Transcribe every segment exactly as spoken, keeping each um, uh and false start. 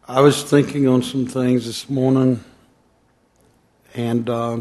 I was thinking on some things this morning, and uh,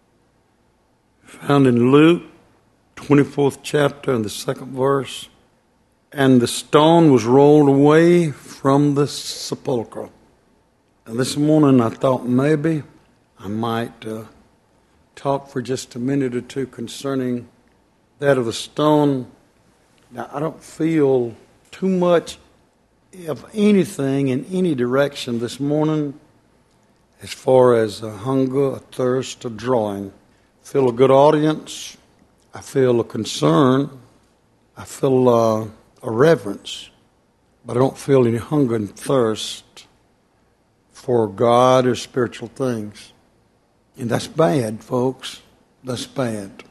found in Luke, twenty-fourth chapter, and the second verse, and the stone was rolled away from the sepulchre. And this morning I thought maybe I might uh, talk for just a minute or two concerning that of the stone. Now, I don't feel too much of anything in any direction this morning as far as a hunger, a thirst, a drawing. I feel a good audience. I feel a concern. I feel uh, a reverence. But I don't feel any hunger and thirst for God or spiritual things. And that's bad, folks. That's bad.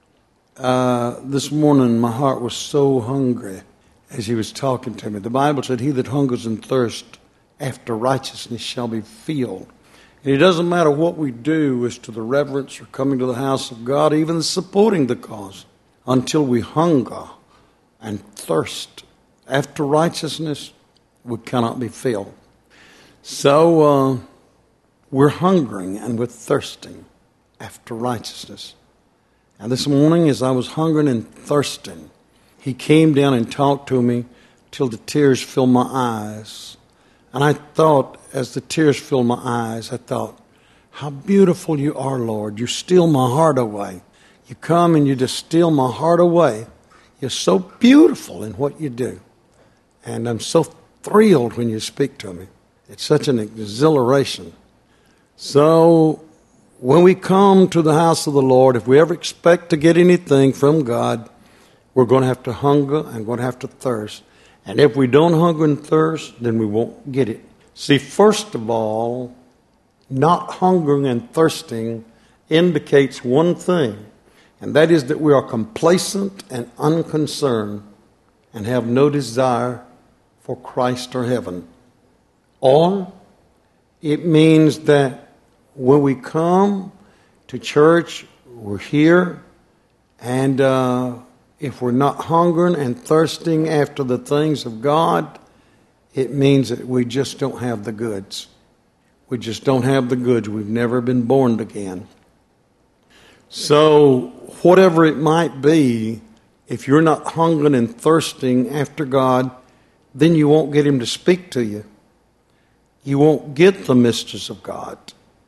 Uh, this morning my heart was so hungry as he was talking to me. The Bible said, he that hungers and thirsts after righteousness shall be filled. And it doesn't matter what we do as to the reverence or coming to the house of God, even supporting the cause, until we hunger and thirst after righteousness, we cannot be filled. So uh, we're hungering and we're thirsting after righteousness. And this morning, as I was hungering and thirsting, he came down and talked to me till the tears filled my eyes. And I thought, as the tears filled my eyes, I thought, how beautiful you are, Lord. You steal my heart away. You come and you just steal my heart away. You're so beautiful in what you do. And I'm so thrilled when you speak to me. It's such an exhilaration. So when we come to the house of the Lord, if we ever expect to get anything from God, we're going to have to hunger and going to have to thirst. And if we don't hunger and thirst, then we won't get it. See, first of all, not hungering and thirsting indicates one thing, and that is that we are complacent and unconcerned and have no desire for Christ or heaven. Or it means that when we come to church, we're here, and uh, if we're not hungering and thirsting after the things of God, it means that we just don't have the goods. We just don't have the goods. We've never been born again. So whatever it might be, if you're not hungering and thirsting after God, then you won't get Him to speak to you. You won't get the mysteries of God.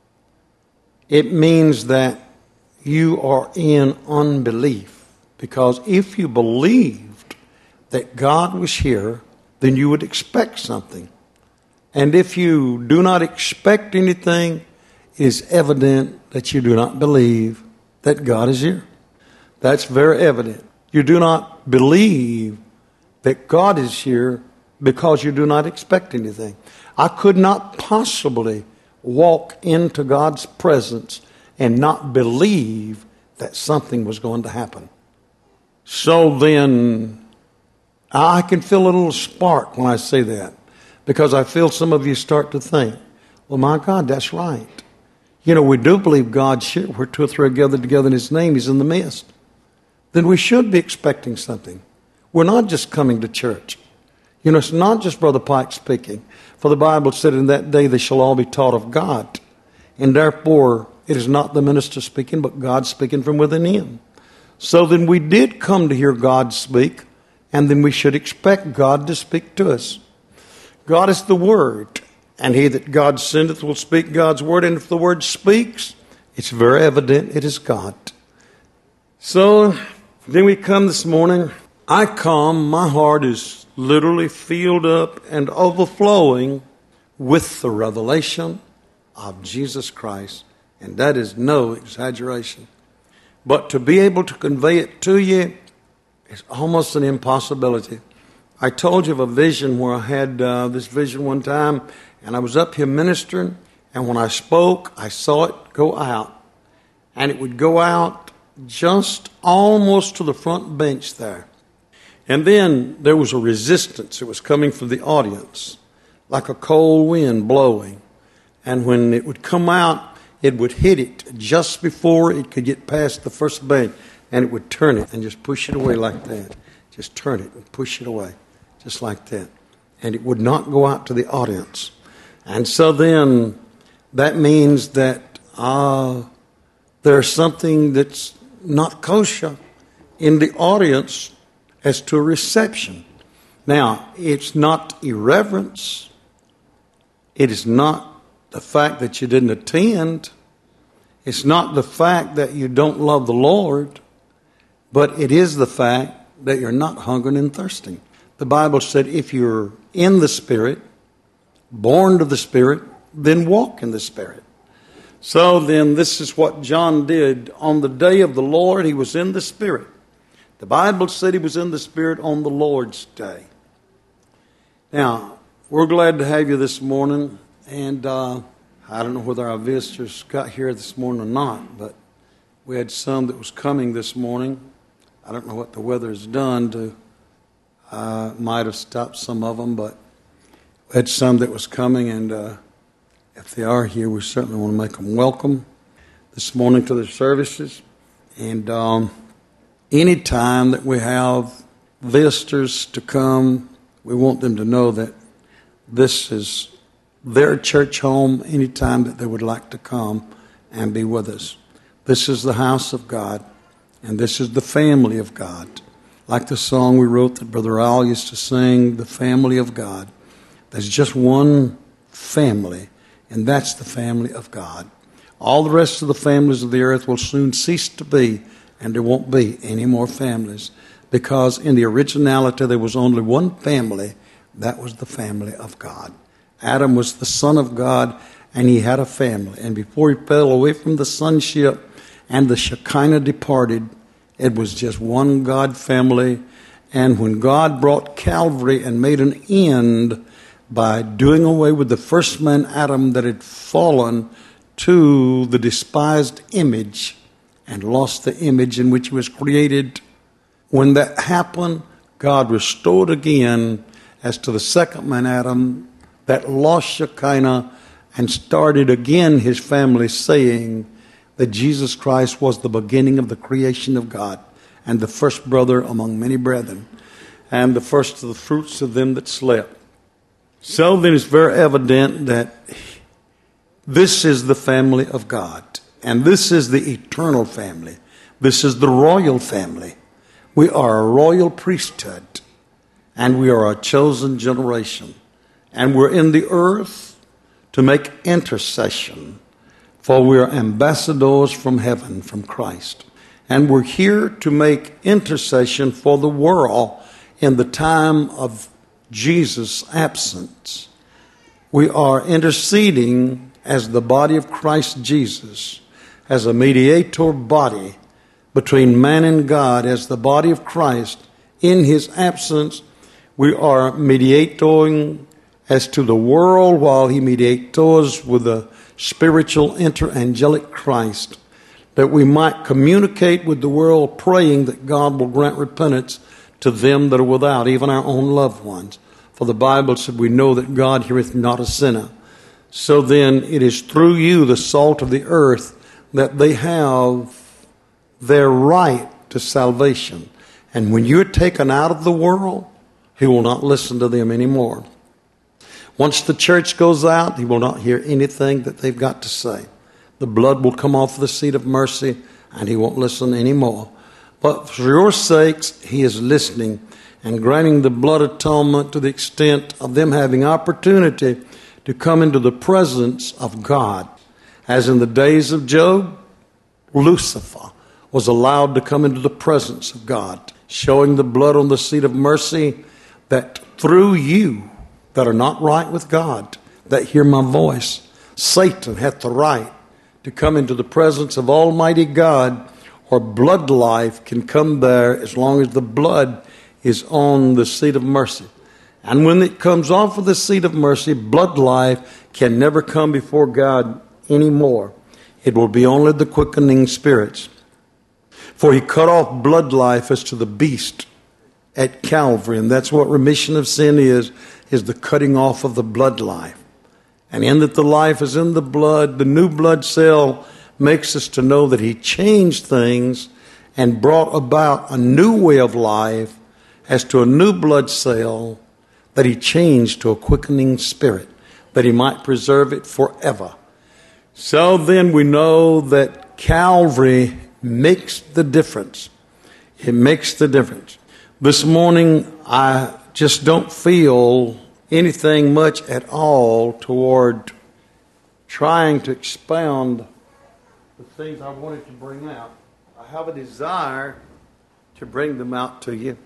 It means that you are in unbelief. Because if you believed that God was here, then you would expect something. And if you do not expect anything, it is evident that you do not believe that God is here. That's very evident. You do not believe that God is here because you do not expect anything. I could not possibly walk into God's presence and not believe that something was going to happen. So then, I can feel a little spark when I say that, because I feel some of you start to think, well, my God, that's right. You know, we do believe God's here. Where two or three are gathered together in His name, He's in the midst. Then we should be expecting something. We're not just coming to church. You know, it's not just Brother Pike speaking. For the Bible said, in that day they shall all be taught of God. And therefore, it is not the minister speaking, but God speaking from within him. So then we did come to hear God speak, and then we should expect God to speak to us. God is the Word, and he that God sendeth will speak God's Word, and if the Word speaks, it's very evident it is God. So then we come this morning. I come, my heart is literally filled up and overflowing with the revelation of Jesus Christ, and that is no exaggeration. But to be able to convey it to you is almost an impossibility. I told you of a vision where I had uh, this vision one time, and I was up here ministering, and when I spoke, I saw it go out. And it would go out just almost to the front bench there. And then there was a resistance. It was coming from the audience, like a cold wind blowing. And when it would come out, it would hit it just before it could get past the first bench, and it would turn it and just push it away like that. Just turn it and push it away, just like that. And it would not go out to the audience. And so then that means that uh, there's something that's not kosher in the audience as to a reception. Now, it's not irreverence. It is not the fact that you didn't attend. It's not the fact that you don't love the Lord. But it is the fact that you're not hungering and thirsting. The Bible said if you're in the Spirit, born of the Spirit, then walk in the Spirit. So then this is what John did. On the day of the Lord, he was in the Spirit. The Bible said he was in the Spirit on the Lord's day. Now, we're glad to have you this morning. And uh, I don't know whether our visitors got here this morning or not, but we had some that was coming this morning. I don't know what the weather has done to, uh, might have stopped some of them, but we had some that was coming, and uh, if they are here, we certainly want to make them welcome this morning to the services. And um, any time that we have visitors to come, we want them to know that this is their church home anytime that they would like to come and be with us. This is the house of God, and this is the family of God. Like the song we wrote that Brother Al used to sing, the family of God. There's just one family, and that's the family of God. All the rest of the families of the earth will soon cease to be, and there won't be any more families, because in the originality there was only one family. That was the family of God. Adam was the son of God, and he had a family. And before he fell away from the sonship and the Shekinah departed, it was just one God family. And when God brought Calvary and made an end by doing away with the first man, Adam, that had fallen to the despised image and lost the image in which he was created, when that happened, God restored again as to the second man, Adam, that lost Shekinah, and started again his family, saying that Jesus Christ was the beginning of the creation of God, and the first brother among many brethren, and the first of the fruits of them that slept. So then it's very evident that this is the family of God, and this is the eternal family. This is the royal family. We are a royal priesthood, and we are a chosen generation, and we're in the earth to make intercession, for we are ambassadors from heaven, from Christ. And we're here to make intercession for the world in the time of Jesus' absence. We are interceding as the body of Christ Jesus, as a mediator body between man and God, as the body of Christ. In his absence, we are mediating as to the world while he mediates with the spiritual interangelic Christ, that we might communicate with the world, praying that God will grant repentance to them that are without, even our own loved ones. For the Bible said, we know that God heareth not a sinner. So then it is through you, the salt of the earth, that they have their right to salvation. And when you're taken out of the world, he will not listen to them anymore. Once the church goes out, he will not hear anything that they've got to say. The blood will come off the seat of mercy, and he won't listen anymore. But for your sakes, he is listening and granting the blood atonement to the extent of them having opportunity to come into the presence of God. As in the days of Job, Lucifer was allowed to come into the presence of God, showing the blood on the seat of mercy, that through you that are not right with God, that hear my voice, Satan hath the right to come into the presence of Almighty God, or blood life can come there as long as the blood is on the seat of mercy. And when it comes off of the seat of mercy, blood life can never come before God anymore. It will be only the quickening spirits. For he cut off blood life as to the beast at Calvary, and that's what remission of sin is, is the cutting off of the blood life. And in that the life is in the blood, the new blood cell makes us to know that he changed things and brought about a new way of life as to a new blood cell that he changed to a quickening spirit. that he might preserve it forever. So then we know that Calvary makes the difference. It makes the difference. This morning, I just don't feel anything much at all toward trying to expound the things I wanted to bring out. I have a desire to bring them out to you.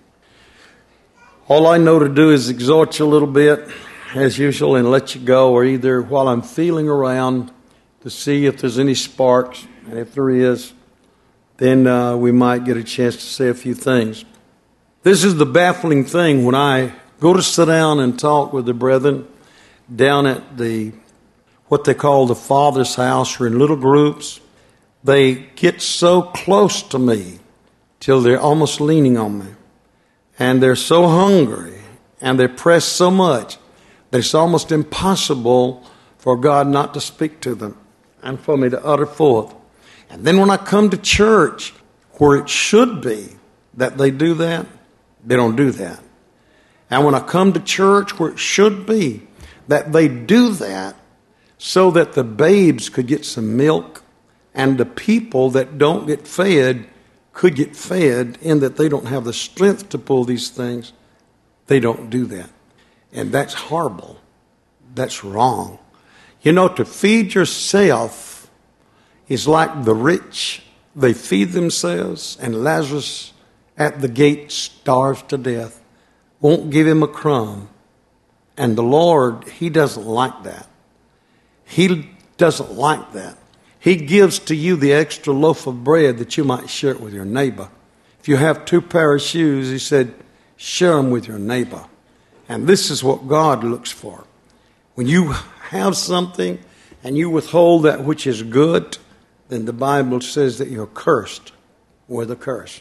All I know to do is exhort you a little bit, as usual, and let you go, or either while I'm feeling around to see if there's any sparks, and if there is, then uh, we might get a chance to say a few things. This is the baffling thing when I go to sit down and talk with the brethren down at the what they call the Father's house, or in little groups. They get so close to me till they're almost leaning on me. And they're so hungry and they're pressed so much that it's almost impossible for God not to speak to them and for me to utter forth. And then when I come to church, where it should be that they do that, they don't do that. And when I come to church, where it should be that they do that, so that the babes could get some milk and the people that don't get fed could get fed, in that they don't have the strength to pull these things, they don't do that. And that's horrible. That's wrong. You know, to feed yourself is like the rich. They feed themselves, and Lazarus at the gate starves to death. Won't give him a crumb. And the Lord, he doesn't like that. He doesn't like that. He gives to you the extra loaf of bread that you might share it with your neighbor. If you have two pair of shoes, he said, share them with your neighbor. And this is what God looks for. When you have something and you withhold that which is good, then the Bible says that you're cursed with a curse.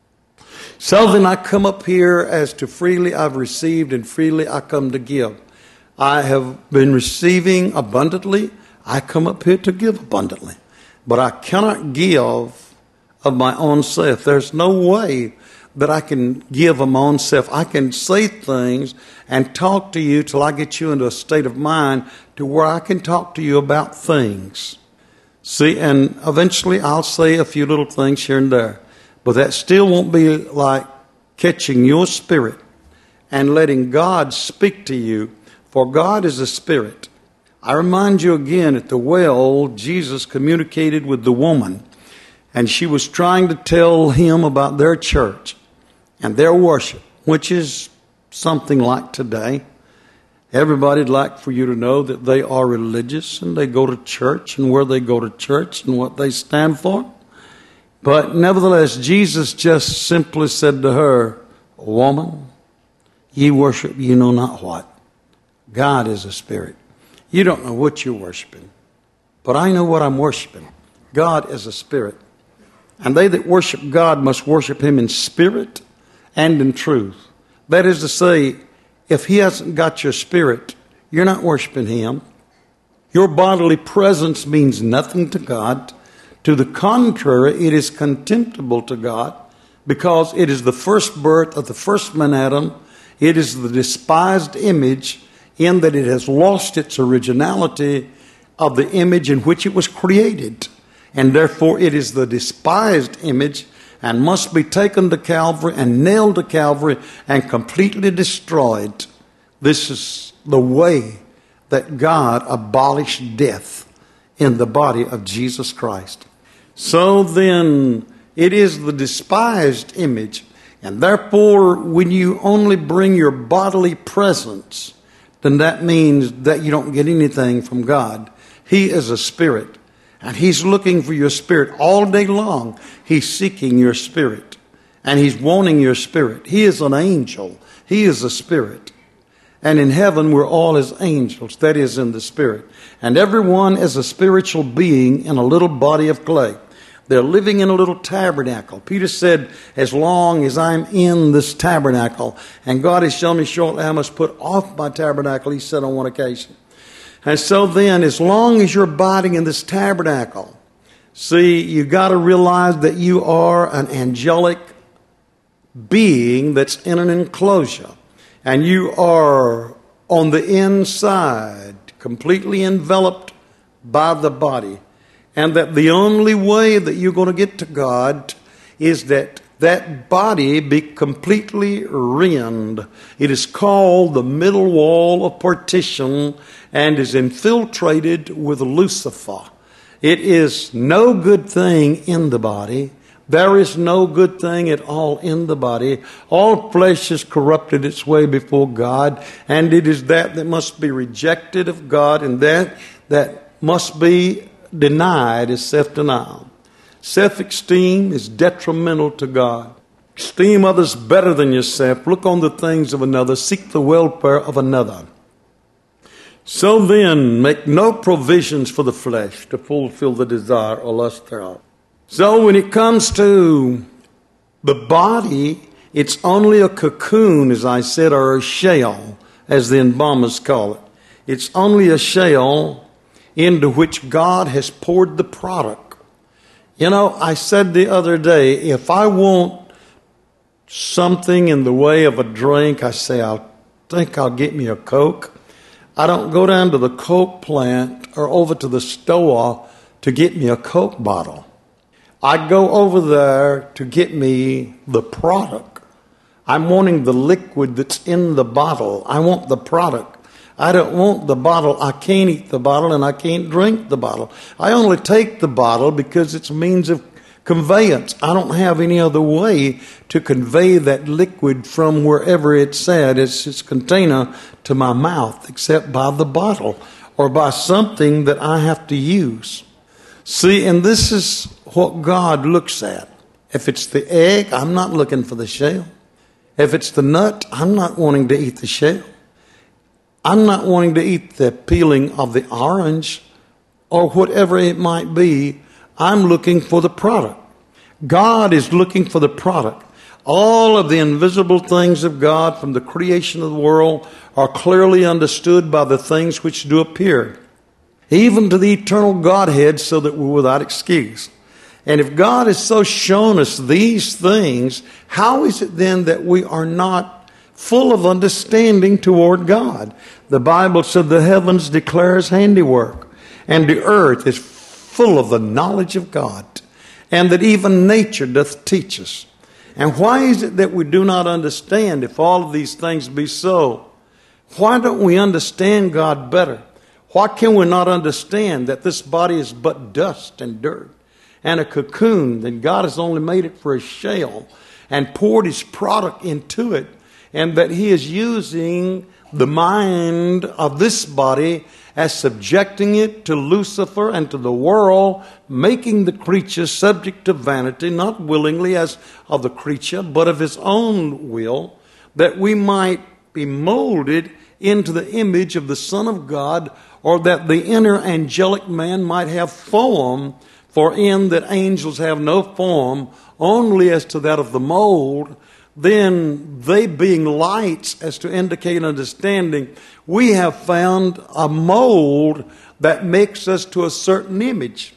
So then I come up here as to freely I've received, and freely I come to give. I have been receiving abundantly. I come up here to give abundantly. But I cannot give of my own self. There's no way that I can give of my own self. I can say things and talk to you till I get you into a state of mind to where I can talk to you about things. See, and eventually I'll say a few little things here and there. But that still won't be like catching your spirit and letting God speak to you. For God is a spirit. I remind you again, at the well, Jesus communicated with the woman, and she was trying to tell him about their church and their worship, which is something like today. Everybody'd like for you to know that they are religious and they go to church and where they go to church and what they stand for. But nevertheless, Jesus just simply said to her, woman, ye worship you know not what. God is a spirit. You don't know what you're worshiping, but I know what I'm worshiping. God is a spirit. And they that worship God must worship him in spirit and in truth. That is to say, if he hasn't got your spirit, you're not worshiping him. Your bodily presence means nothing to God. To the contrary, it is contemptible to God, because it is the first birth of the first man Adam. It is the despised image, in that it has lost its originality of the image in which it was created. And therefore it is the despised image, and must be taken to Calvary and nailed to Calvary and completely destroyed. This is the way that God abolished death in the body of Jesus Christ. So then, it is the despised image, and therefore when you only bring your bodily presence, then that means that you don't get anything from God. He is a spirit, and he's looking for your spirit all day long. He's seeking your spirit, and he's wanting your spirit. He is an angel. He is a spirit. And in heaven, we're all as angels, that is, in the spirit. And everyone is a spiritual being in a little body of clay. They're living in a little tabernacle. Peter said, as long as I'm in this tabernacle, and God has shown me shortly I must put off my tabernacle, he said on one occasion. And so then, as long as you're abiding in this tabernacle, see, you got to realize that you are an angelic being that's in an enclosure. And you are on the inside completely enveloped by the body. And that the only way that you're going to get to God is that that body be completely rend. It is called the middle wall of partition and is infiltrated with Lucifer. It is no good thing in the body. There is no good thing at all in the body. All flesh is corrupted its way before God, and it is that that must be rejected of God, and that that must be denied is self-denial. Self-esteem is detrimental to God. Esteem others better than yourself. Look on the things of another. Seek the welfare of another. So then, make no provisions for the flesh to fulfill the desire or lust thereof. So when it comes to the body, it's only a cocoon, as I said, or a shell, as the embalmers call it. It's only a shell into which God has poured the product. You know, I said the other day, if I want something in the way of a drink, I say, I think I'll get me a Coke. I don't go down to the Coke plant or over to the store to get me a Coke bottle. I go over there to get me the product. I'm wanting the liquid that's in the bottle. I want the product. I don't want the bottle. I can't eat the bottle and I can't drink the bottle. I only take the bottle because it's a means of conveyance. I don't have any other way to convey that liquid from wherever it's at, it's its container, to my mouth, except by the bottle or by something that I have to use. See, and this is what God looks at. If it's the egg, I'm not looking for the shell. If it's the nut, I'm not wanting to eat the shell. I'm not wanting to eat the peeling of the orange or whatever it might be. I'm looking for the product. God is looking for the product. All of the invisible things of God from the creation of the world are clearly understood by the things which do appear, even to the eternal Godhead, so that we're without excuse. And if God has so shown us these things, how is it then that we are not full of understanding toward God? The Bible said the heavens declare His handiwork, and the earth is full of the knowledge of God, and that even nature doth teach us. And why is it that we do not understand, if all of these things be so? Why don't we understand God better? Why can we not understand that this body is but dust and dirt and a cocoon, that God has only made it for a shell and poured His product into it, and that He is using the mind of this body as subjecting it to Lucifer and to the world, making the creature subject to vanity, not willingly as of the creature, but of His own will, that we might be molded into the image of the Son of God, or that the inner angelic man might have form, for in that angels have no form, only as to that of the mold. Then they being lights as to indicate understanding, we have found a mold that makes us to a certain image.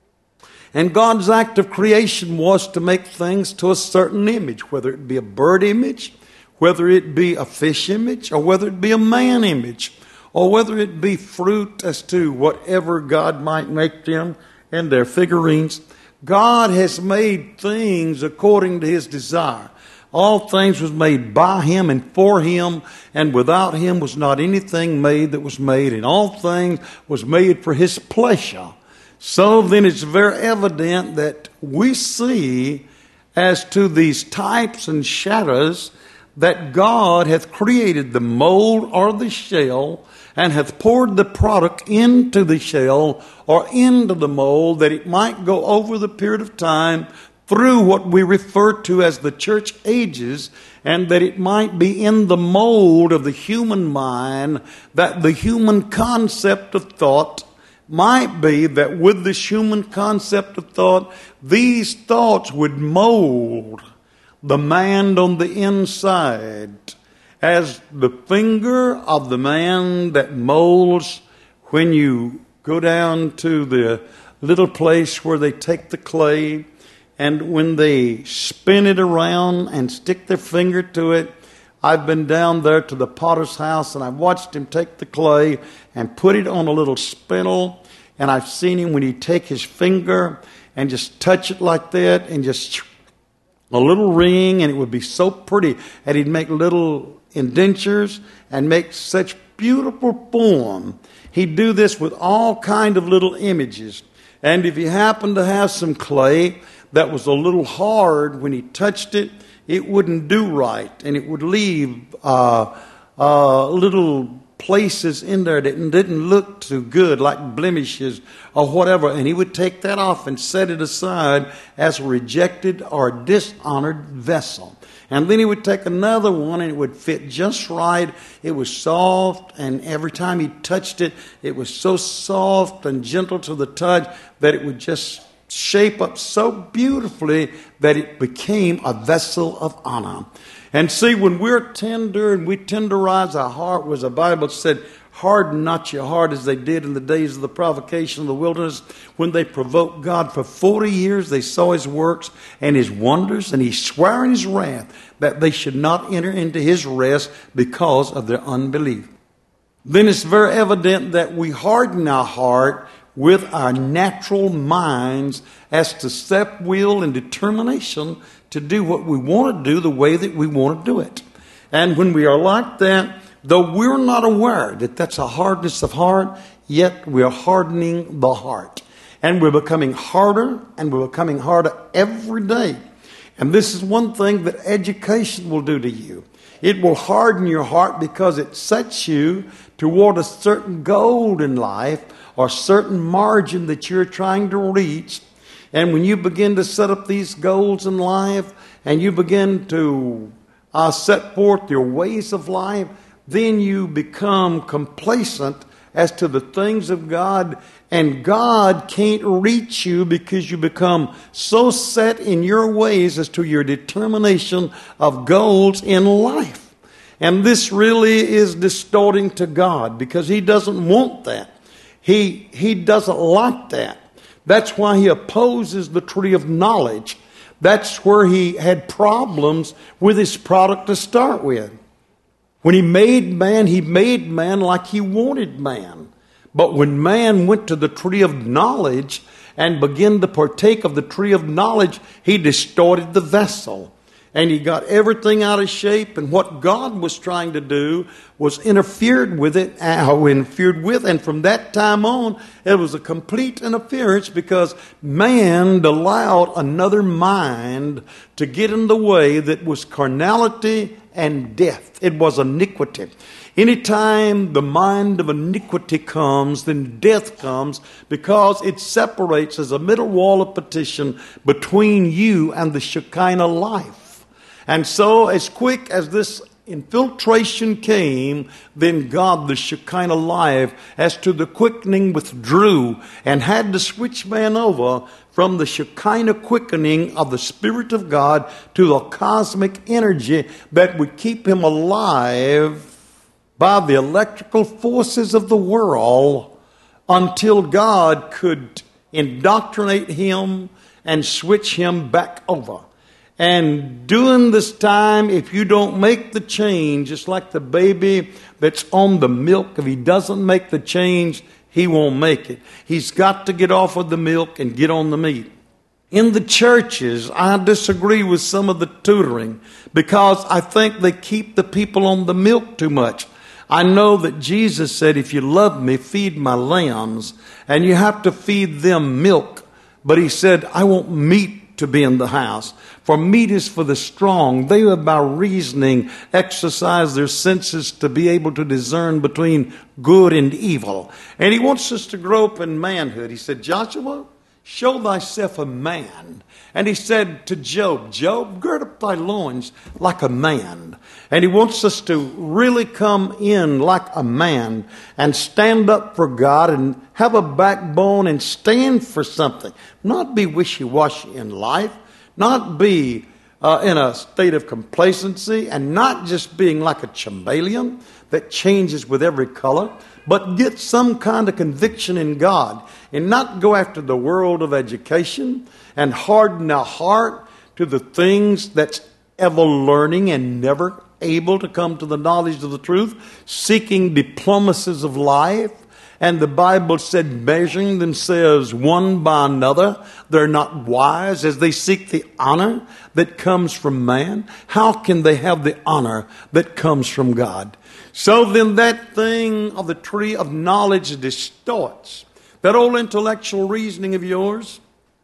And God's act of creation was to make things to a certain image, whether it be a bird image, whether it be a fish image, or whether it be a man image, or whether it be fruit, as to whatever God might make them and their figurines. God has made things according to His desire. All things was made by Him and for Him, and without Him was not anything made that was made, and all things was made for His pleasure. So then it's very evident that we see, as to these types and shadows, that God hath created the mold or the shell, and hath poured the product into the shell or into the mold, that it might go over the period of time through what we refer to as the church ages, and that it might be in the mold of the human mind, that the human concept of thought might be that with this human concept of thought, these thoughts would mold the man on the inside, as the finger of the man that molds when you go down to the little place where they take the clay, and when they spin it around and stick their finger to it, I've been down there to the potter's house, and I've watched him take the clay and put it on a little spindle. And I've seen him when he'd take his finger and just touch it like that, and just a little ring, and it would be so pretty. And he'd make little indentures and make such beautiful form. He'd do this with all kind of little images. And if he happened to have some clay that was a little hard, when he touched it, it wouldn't do right, and it would leave uh, uh, little places in there that didn't look too good, like blemishes or whatever. And he would take that off and set it aside as a rejected or dishonored vessel. And then he would take another one, and it would fit just right. It was soft, and every time he touched it, it was so soft and gentle to the touch that it would just shape up so beautifully that it became a vessel of honor. And see, when we're tender and we tenderize our heart, was the Bible said, harden not your heart as they did in the days of the provocation of the wilderness, when they provoked God for forty years. They saw his works and his wonders, and he swore in his wrath that they should not enter into his rest because of their unbelief. Then it's very evident that we harden our heart with our natural minds as to self-will and determination to do what we want to do the way that we want to do it. And when we are like that, though we're not aware that that's a hardness of heart, yet we're hardening the heart. And we're becoming harder, and we're becoming harder every day. And this is one thing that education will do to you. It will harden your heart because it sets you toward a certain goal in life, or certain margin that you're trying to reach. And when you begin to set up these goals in life, and you begin to uh, set forth your ways of life, then you become complacent as to the things of God, and God can't reach you because you become so set in your ways as to your determination of goals in life. And this really is distorting to God, because he doesn't want that. He, he doesn't like that. That's why he opposes the tree of knowledge. That's where he had problems with his product to start with. When he made man, he made man like he wanted man. But when man went to the tree of knowledge and began to partake of the tree of knowledge, he distorted the vessel. And he got everything out of shape, and what God was trying to do was interfered with it, uh, interfered with, and from that time on, it was a complete interference, because man allowed another mind to get in the way that was carnality and death. It was iniquity. Anytime the mind of iniquity comes, then death comes, because it separates as a middle wall of partition between you and the Shekinah life. And so as quick as this infiltration came, then God, the Shekinah life, as to the quickening, withdrew and had to switch man over from the Shekinah quickening of the Spirit of God to the cosmic energy that would keep him alive by the electrical forces of the world until God could indoctrinate him and switch him back over. And during this time, if you don't make the change, just like the baby that's on the milk, if he doesn't make the change, he won't make it. He's got to get off of the milk and get on the meat. In the churches, I disagree with some of the tutoring, because I think they keep the people on the milk too much. I know that Jesus said, if you love me, feed my lambs, and you have to feed them milk. But he said, I want meat to be in the house. For meat is for the strong. They, by reasoning, exercise their senses to be able to discern between good and evil. And he wants us to grow up in manhood. He said, Joshua, show thyself a man. And he said to Job, Job, gird up thy loins like a man. And he wants us to really come in like a man and stand up for God and have a backbone and stand for something. Not be wishy-washy in life. Not be uh, in a state of complacency, and not just being like a chameleon that changes with every color, but get some kind of conviction in God, and not go after the world of education and harden our heart to the things that's ever learning and never able to come to the knowledge of the truth, seeking diplomacies of life. And the Bible said, measuring themselves one by another, they're not wise as they seek the honor that comes from man. How can they have the honor that comes from God? So then that thing of the tree of knowledge distorts. That old intellectual reasoning of yours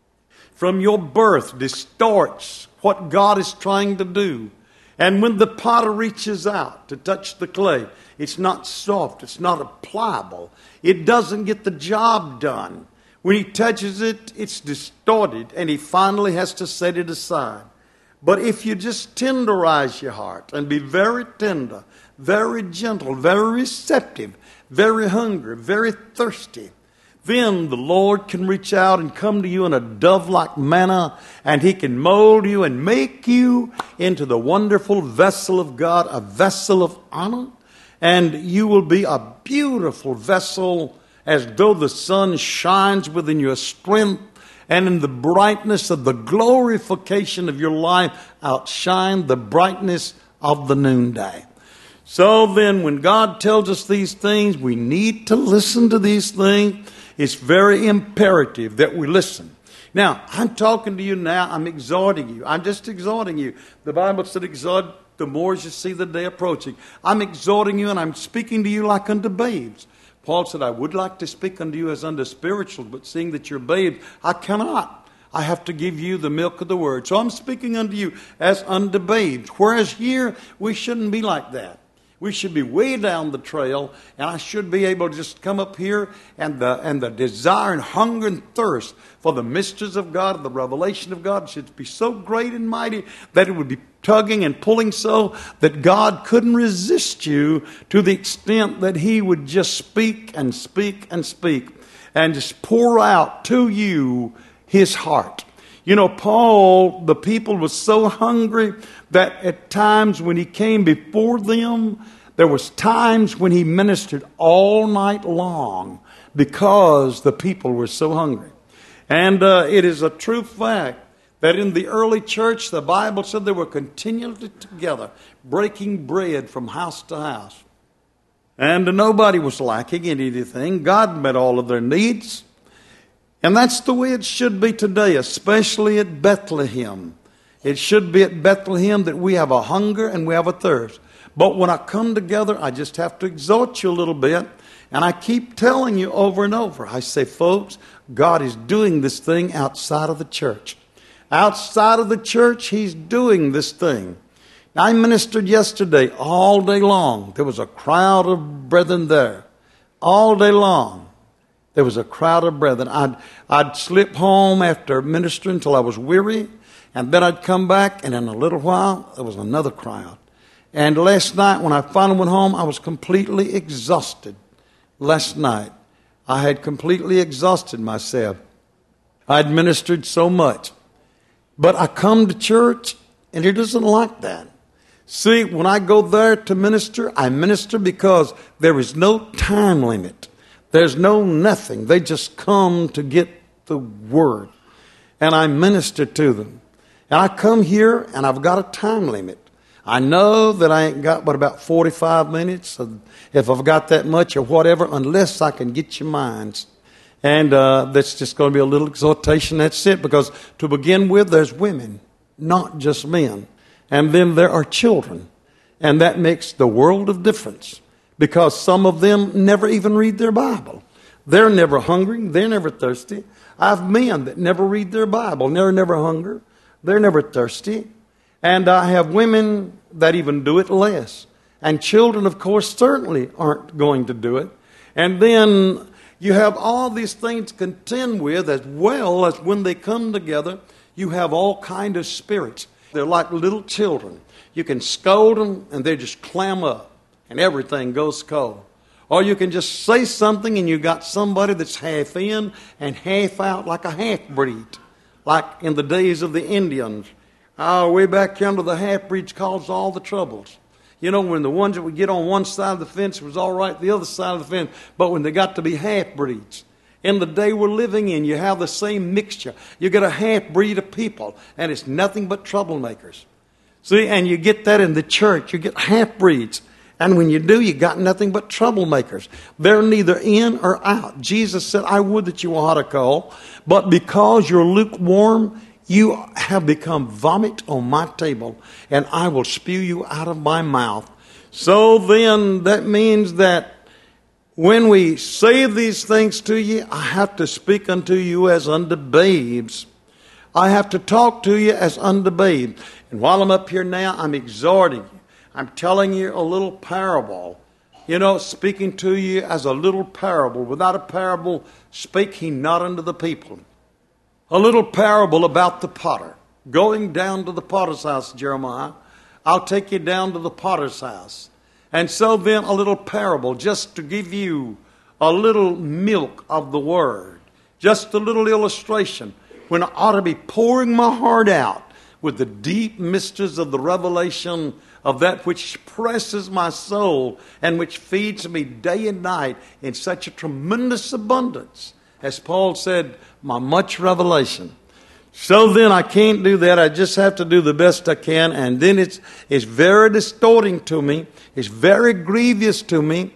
from your birth distorts what God is trying to do. And when the potter reaches out to touch the clay, it's not soft, it's not pliable. It doesn't get the job done. When he touches it, it's distorted, and he finally has to set it aside. But if you just tenderize your heart and be very tender, very gentle, very receptive, very hungry, very thirsty, then the Lord can reach out and come to you in a dove-like manner, and He can mold you and make you into the wonderful vessel of God, a vessel of honor. And you will be a beautiful vessel as though the sun shines within your strength, and in the brightness of the glorification of your life outshine the brightness of the noonday. So then, when God tells us these things, we need to listen to these things. It's very imperative that we listen. Now, I'm talking to you now. I'm exhorting you. I'm just exhorting you. The Bible said exhort the more as you see the day approaching. I'm exhorting you, and I'm speaking to you like unto babes. Paul said, I would like to speak unto you as unto spirituals, but seeing that you're babes, I cannot. I have to give you the milk of the word. So I'm speaking unto you as unto babes. Whereas here, we shouldn't be like that. We should be way down the trail, and I should be able to just come up here, and the and the desire and hunger and thirst for the mysteries of God, the revelation of God should be so great and mighty that it would be tugging and pulling so that God couldn't resist you to the extent that He would just speak and speak and speak and just pour out to you His heart. You know, Paul, the people was so hungry that at times when he came before them, there was times when he ministered all night long because the people were so hungry. And uh, it is a true fact that in the early church, the Bible said they were continually together, breaking bread from house to house. And nobody was lacking in anything. God met all of their needs. And that's the way it should be today, especially at Bethlehem. It should be at Bethlehem that we have a hunger and we have a thirst. But when I come together, I just have to exhort you a little bit. And I keep telling you over and over. I say, folks, God is doing this thing outside of the church. Outside of the church, He's doing this thing. I ministered yesterday all day long. There was a crowd of brethren there. All day long. There was a crowd of brethren. I'd, I'd slip home after ministering until I was weary, and then I'd come back, and in a little while, there was another crowd. And last night, when I finally went home, I was completely exhausted. Last night, I had completely exhausted myself. I'd ministered so much. But I come to church, and it isn't like that. See, when I go there to minister, I minister because there is no time limit. There's no nothing. They just come to get the word. And I minister to them. And I come here and I've got a time limit. I know that I ain't got but about forty-five minutes, if I've got that much or whatever, unless I can get your minds. And uh, that's just going to be a little exhortation. That's it. Because to begin with, there's women, not just men. And then there are children. And that makes the world of difference. Because some of them never even read their Bible. They're never hungry. They're never thirsty. I have men that never read their Bible. They're never hungry. They're never thirsty. And I have women that even do it less. And children, of course, certainly aren't going to do it. And then you have all these things to contend with, as well as when they come together, you have all kind of spirits. They're like little children. You can scold them and they just clam up. And everything goes cold. Or you can just say something and you got somebody that's half in and half out like a half-breed. Like in the days of the Indians. Oh, way back yonder, the half-breeds caused all the troubles. You know, when the ones that would get on one side of the fence was all right, the other side of the fence. But when they got to be half-breeds. In the day we're living in, you have the same mixture. You get a half-breed of people, and it's nothing but troublemakers. See, and you get that in the church. You get half-breeds. And when you do, you got nothing but troublemakers. They're neither in or out. Jesus said, I would that you were hot or cold, but because you're lukewarm, you have become vomit on my table, and I will spew you out of my mouth. So then that means that when we say these things to you, I have to speak unto you as unto babes. I have to talk to you as unto babes. And while I'm up here now, I'm exhorting you. I'm telling you a little parable. You know, speaking to you as a little parable. Without a parable, spake he not unto the people. A little parable about the potter. Going down to the potter's house, Jeremiah. I'll take you down to the potter's house. And so then a little parable, just to give you a little milk of the word. Just a little illustration. When I ought to be pouring my heart out with the deep mysteries of the revelation of that which presses my soul and which feeds me day and night in such a tremendous abundance. As Paul said, my much revelation. So then I can't do that. I just have to do the best I can. And then it's it's very distorting to me. It's very grievous to me.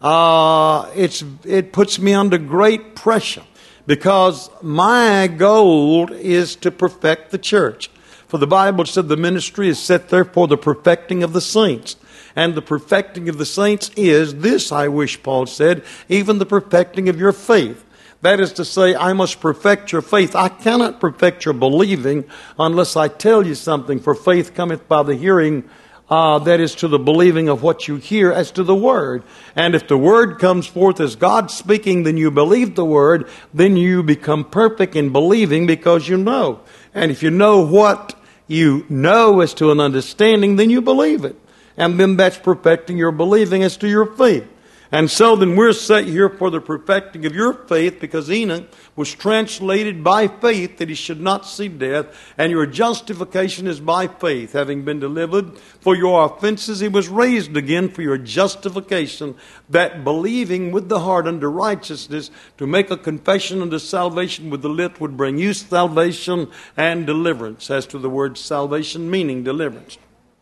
Uh, it's it puts me under great pressure because my goal is to perfect the church. For the Bible said the ministry is set there for the perfecting of the saints. And the perfecting of the saints is this, I wish Paul said, even the perfecting of your faith. That is to say, I must perfect your faith. I cannot perfect your believing unless I tell you something. For faith cometh by the hearing, uh, that is to the believing of what you hear as to the word. And if the word comes forth as God speaking, then you believe the word, then you become perfect in believing because you know. And if you know what you know as to an understanding, then you believe it. And then that's perfecting your believing as to your faith. And so then we're set here for the perfecting of your faith because Enoch was translated by faith that he should not see death. And your justification is by faith, having been delivered for your offenses. He was raised again for your justification, that believing with the heart unto righteousness, to make a confession unto salvation with the lip would bring you salvation and deliverance. As to the word salvation, meaning deliverance.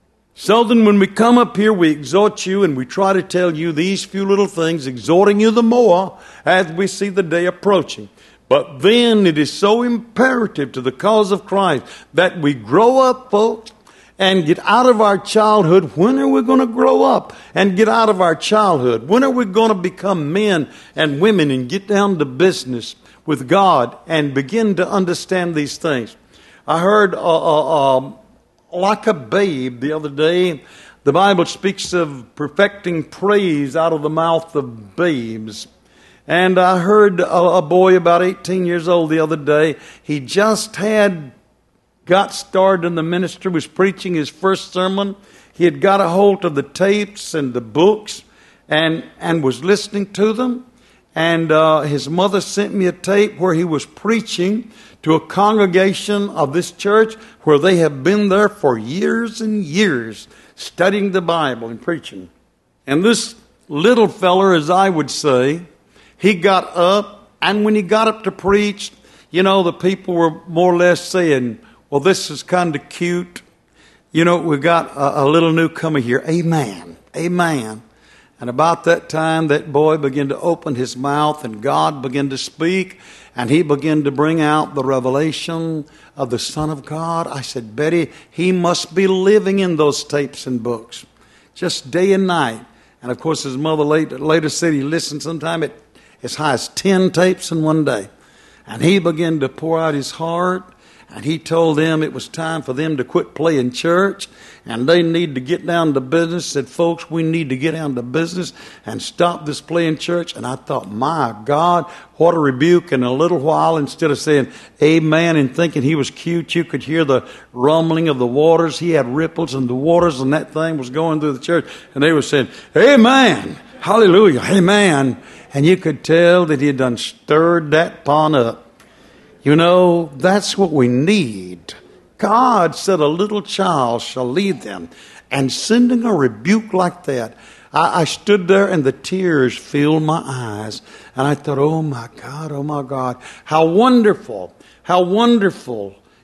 So then when we come up here, we exhort you and we try to tell you these few little things, exhorting you the more as we see the day approaching. But then it is so imperative to the cause of Christ that we grow up, folks, and get out of our childhood. When are we going to grow up and get out of our childhood? When are we going to become men and women and get down to business with God and begin to understand these things? I heard uh, uh, uh, like a babe the other day, the Bible speaks of perfecting praise out of the mouth of babes. And I heard a, a boy about eighteen years old the other day. He just had got started in the ministry, was preaching his first sermon. He had got a hold of the tapes and the books and, and was listening to them. And uh, his mother sent me a tape where he was preaching to a congregation of this church where they have been there for years and years studying the Bible and preaching. And this little feller, as I would say, he got up, and when he got up to preach, you know, the people were more or less saying, well, this is kind of cute. You know, we got a, a little newcomer here. Amen. Amen. And about that time, that boy began to open his mouth, and God began to speak, and he began to bring out the revelation of the Son of God. I said, Betty, he must be living in those tapes and books, just day and night. And of course, his mother later, later said he listened sometime at as high as ten tapes in one day. And he began to pour out his heart. And he told them it was time for them to quit playing church. And they need to get down to business. Said, folks, we need to get down to business and stop this playing church. And I thought, my God, what a rebuke. In a little while, instead of saying amen and thinking he was cute, you could hear the rumbling of the waters. He had ripples in the waters, and that thing was going through the church. And they were saying, amen, hallelujah, amen. And you could tell that he had done stirred that pond up. You know, that's what we need. God said a little child shall lead them. And sending a rebuke like that, I, I stood there and the tears filled my eyes. And I thought, oh my God, oh my God, how wonderful, how wonderful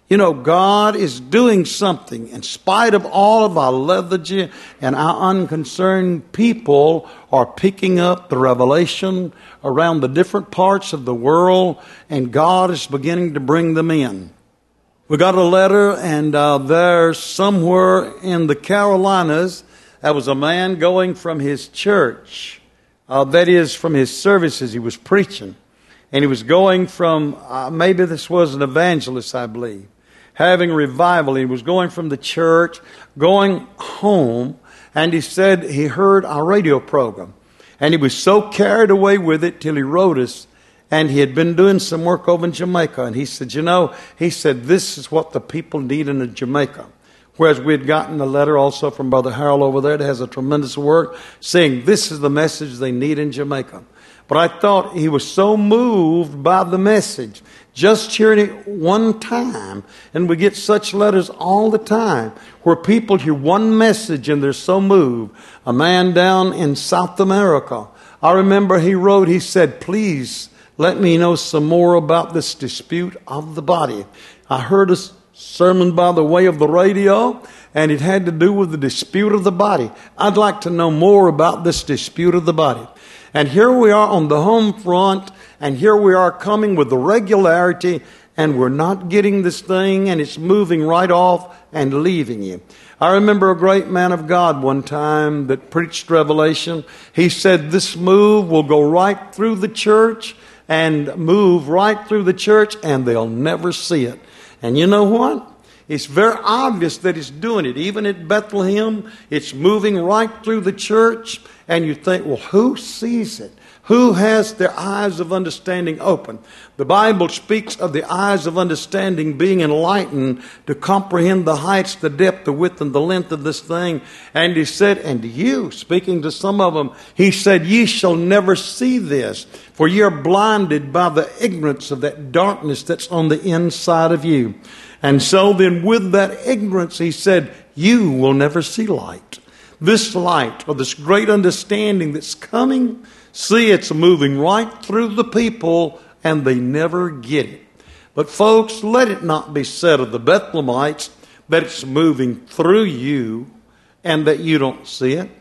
You know, God is doing something. In spite of all of our lethargy and our unconcerned, people are picking up the revelation around the different parts of the world, and God is beginning to bring them in. We got a letter, and uh, there's somewhere in the Carolinas, there was a man going from his church, uh, that is, from his services. He was preaching, and he was going from, uh, maybe this was an evangelist, I believe, having revival. He was going from the church, going home, and he said he heard our radio program. And he was so carried away with it till he wrote us, and he had been doing some work over in Jamaica. And he said, you know, he said, this is what the people need in Jamaica. Whereas we had gotten a letter also from Brother Harold over there that has a tremendous work saying this is the message they need in Jamaica. But I thought he was so moved by the message, just hearing it one time. And we get such letters all the time where people hear one message and they're so moved. A man down in South America, I remember he wrote, he said, please let me know some more about this dispute of the body. I heard a sermon by the way of the radio, and it had to do with the dispute of the body. I'd like to know more about this dispute of the body. And here we are on the home front, and here we are coming with the regularity, and we're not getting this thing, and it's moving right off and leaving you. I remember a great man of God one time that preached Revelation. He said this move will go right through the church and move right through the church, and they'll never see it. And you know what? It's very obvious that it's doing it. Even at Bethlehem, it's moving right through the church. And you think, well, who sees it? Who has their eyes of understanding open? The Bible speaks of the eyes of understanding being enlightened to comprehend the heights, the depth, the width, and the length of this thing. And he said, and you, speaking to some of them, he said, ye shall never see this, for ye are blinded by the ignorance of that darkness that's on the inside of you. And so then with that ignorance, he said, you will never see light. This light, or this great understanding that's coming, see, it's moving right through the people, and they never get it. But folks, let it not be said of the Bethlehemites that it's moving through you and that you don't see it.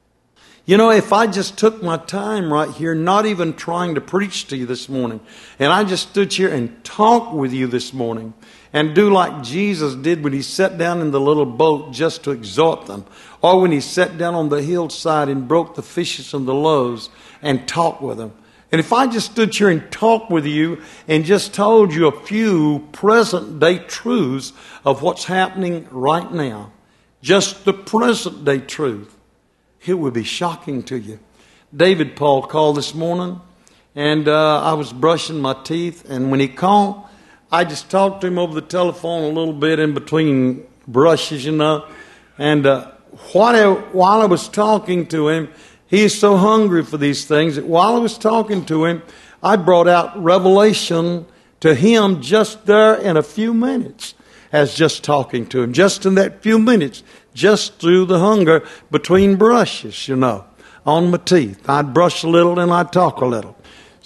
You know, if I just took my time right here, not even trying to preach to you this morning, and I just stood here and talked with you this morning, and do like Jesus did when he sat down in the little boat just to exhort them, or when he sat down on the hillside and broke the fishes and the loaves and talked with them. And if I just stood here and talked with you and just told you a few present day truths of what's happening right now, just the present day truth, it would be shocking to you. David Paul called this morning, and uh, I was brushing my teeth, and when he called, I just talked to him over the telephone a little bit in between brushes, you know. And uh, what I, while I was talking to him, he is so hungry for these things that while I was talking to him, I brought out Revelation to him just there in a few minutes as just talking to him. Just in that few minutes, just through the hunger between brushes, you know, on my teeth. I'd brush a little and I'd talk a little.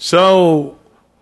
So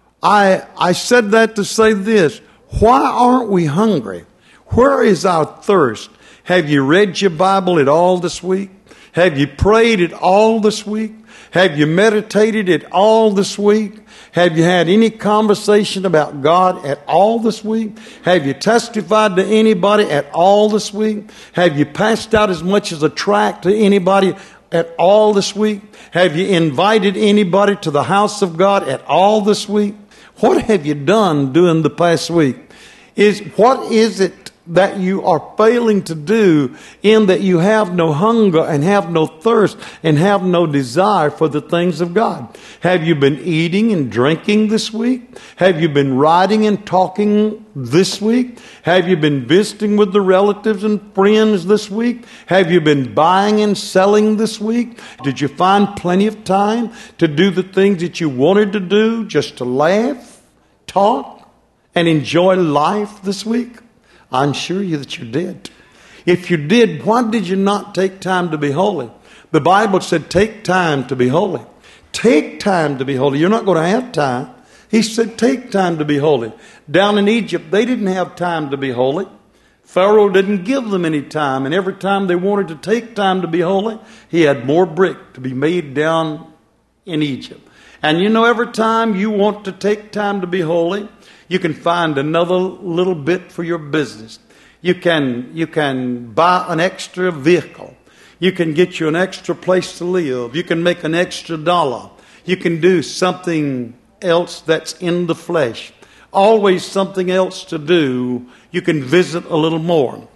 I I said that to say this. Why aren't we hungry? Where is our thirst? Have you read your Bible at all this week? Have you prayed at all this week? Have you meditated at all this week? Have you had any conversation about God at all this week? Have you testified to anybody at all this week? Have you passed out as much as a tract to anybody at all this week? Have you invited anybody to the house of God at all this week? What have you done during the past week? Is what is it that you are failing to do in that you have no hunger and have no thirst and have no desire for the things of God? Have you been eating and drinking this week? Have you been writing and talking this week? Have you been visiting with the relatives and friends this week? Have you been buying and selling this week? Did you find plenty of time to do the things that you wanted to do, just to laugh, talk, and enjoy life this week? I'm sure you that you did. If you did, why did you not take time to be holy? The Bible said take time to be holy. Take time to be holy. You're not going to have time He said, take time to be holy. Down in Egypt, they didn't have time to be holy. Pharaoh didn't give them any time. And every time they wanted to take time to be holy, he had more brick to be made down in Egypt. And you know, every time you want to take time to be holy, you can find another little bit for your business. You can, you can buy an extra vehicle. You can get you an extra place to live. You can make an extra dollar. You can do something else that's in the flesh. Always something else to do. You can visit a little more.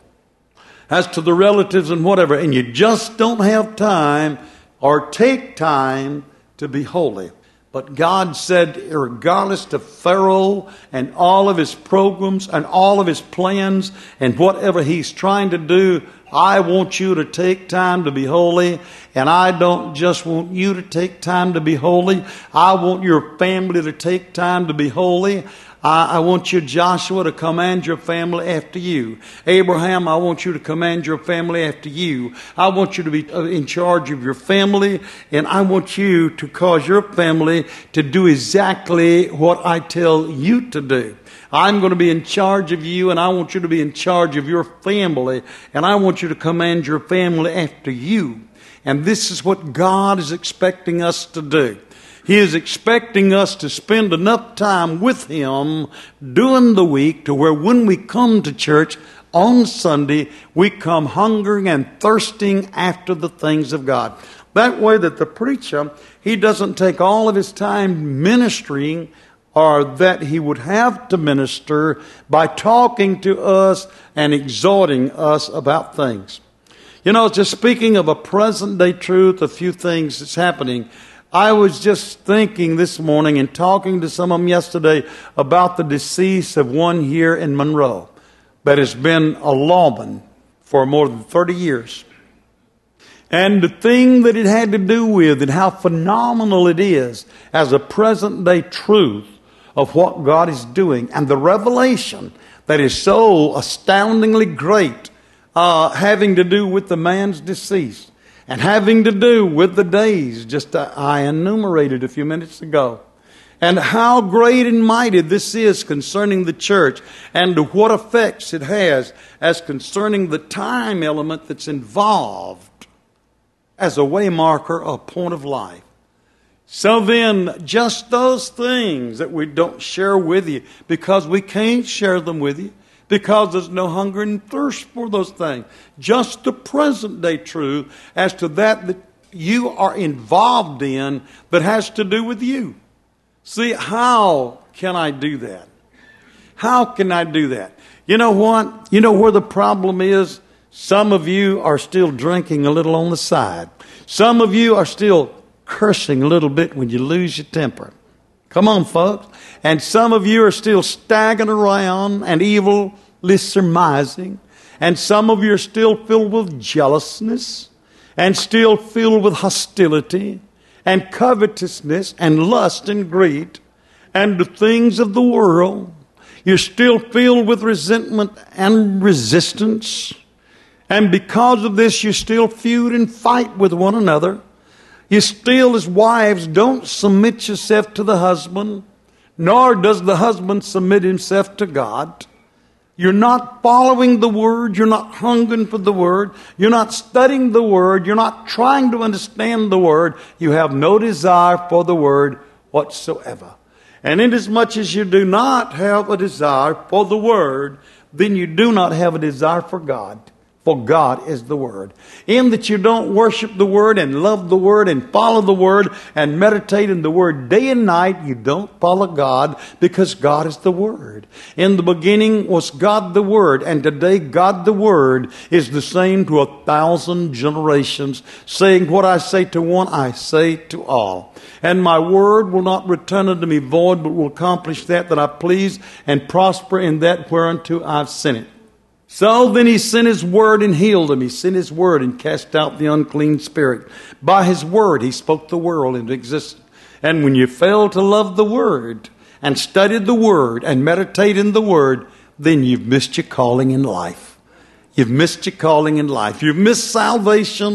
As to the relatives and whatever, and you just don't have time or take time to be holy. But God said, regardless of Pharaoh and all of his programs and all of his plans and whatever he's trying to do, I want you to take time to be holy. And I don't just want you to take time to be holy. I want your family to take time to be holy. I, I want you, Joshua, to command your family after you. Abraham, I want you to command your family after you. I want you to be in charge of your family, and I want you to cause your family to do exactly what I tell you to do. I'm going to be in charge of you, and I want you to be in charge of your family, and I want you to command your family after you. And this is what God is expecting us to do. He is expecting us to spend enough time with Him during the week to where when we come to church on Sunday, we come hungering and thirsting after the things of God. That way that the preacher, he doesn't take all of his time ministering, or that he would have to minister by talking to us and exhorting us about things. You know, just speaking of a present day truth, a few things that's happening. I was just thinking this morning and talking to some of them yesterday about the decease of one here in Monroe that has been a lawman for more than thirty years. And the thing that it had to do with and how phenomenal it is as a present day truth of what God is doing and the revelation that is so astoundingly great, uh, having to do with the man's decease. And having to do with the days just uh, I enumerated a few minutes ago. And how great and mighty this is concerning the church and to what effects it has as concerning the time element that's involved as a waymarker, a point of life. So then, just those things that we don't share with you because we can't share them with you, because there's no hunger and thirst for those things. Just the present day truth as to that that you are involved in that has to do with you. See, how can I do that? How can I do that? You know what? You know where the problem is? Some of you are still drinking a little on the side. Some of you are still cursing a little bit when you lose your temper. Come on, folks. And some of you are still staggering around and evilly surmising. And some of you are still filled with jealousness and still filled with hostility and covetousness and lust and greed and the things of the world. You're still filled with resentment and resistance. And because of this, you still feud and fight with one another. You still, as wives, don't submit yourself to the husband, nor does the husband submit himself to God. You're not following the Word. You're not hungering for the Word. You're not studying the Word. You're not trying to understand the Word. You have no desire for the Word whatsoever. And inasmuch as you do not have a desire for the Word, then you do not have a desire for God. For God is the Word. In that you don't worship the Word and love the Word and follow the Word and meditate in the Word day and night, you don't follow God because God is the Word. In the beginning was God the Word, and today God the Word is the same to a thousand generations, saying what I say to one, I say to all. And my word will not return unto me void, but will accomplish that that I please and prosper in that whereunto I've sent it. So then he sent his word and healed him. He sent his word and cast out the unclean spirit. By his word, he spoke the world into existence. And when you fail to love the word and study the word and meditate in the word, then you've missed your calling in life. You've missed your calling in life. You've missed salvation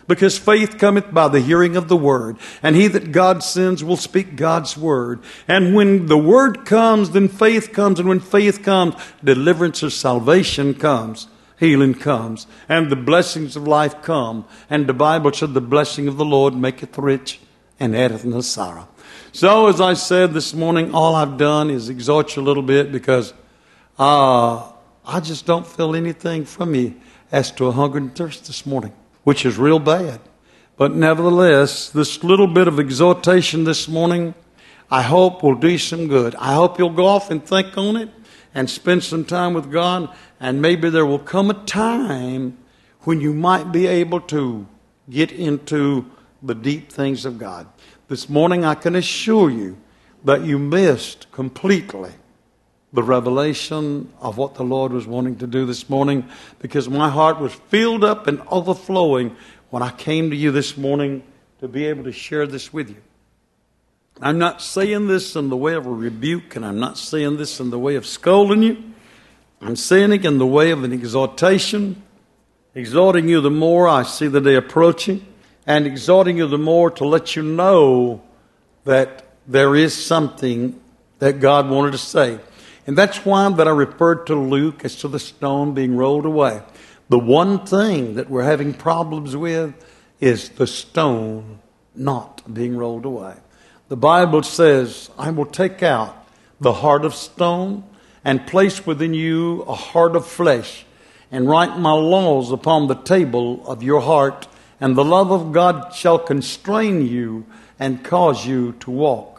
Because faith cometh by the hearing of the word. And he that God sends will speak God's word. And when the word comes, then faith comes. And when faith comes, deliverance or salvation comes. Healing comes. And the blessings of life come. And the Bible said the blessing of the Lord maketh rich and addeth no sorrow. So as I said this morning, all I've done is exhort you a little bit because uh, I just don't feel anything from you as to a hunger and thirst this morning, which is real bad. But nevertheless, this little bit of exhortation this morning, I hope will do you some good. I hope you'll go off and think on it and spend some time with God. And maybe there will come a time when you might be able to get into the deep things of God. This morning I can assure you that you missed completely the revelation of what the Lord was wanting to do this morning, because my heart was filled up and overflowing when I came to you this morning to be able to share this with you. I'm not saying this in the way of a rebuke, and I'm not saying this in the way of scolding you. I'm saying it in the way of an exhortation, exhorting you the more I see the day approaching, and exhorting you the more to let you know that there is something that God wanted to say. And that's why that I referred to Luke as to the stone being rolled away. The one thing that we're having problems with is the stone not being rolled away. The Bible says, I will take out the heart of stone and place within you a heart of flesh, and write my laws upon the table of your heart, and the love of God shall constrain you and cause you to walk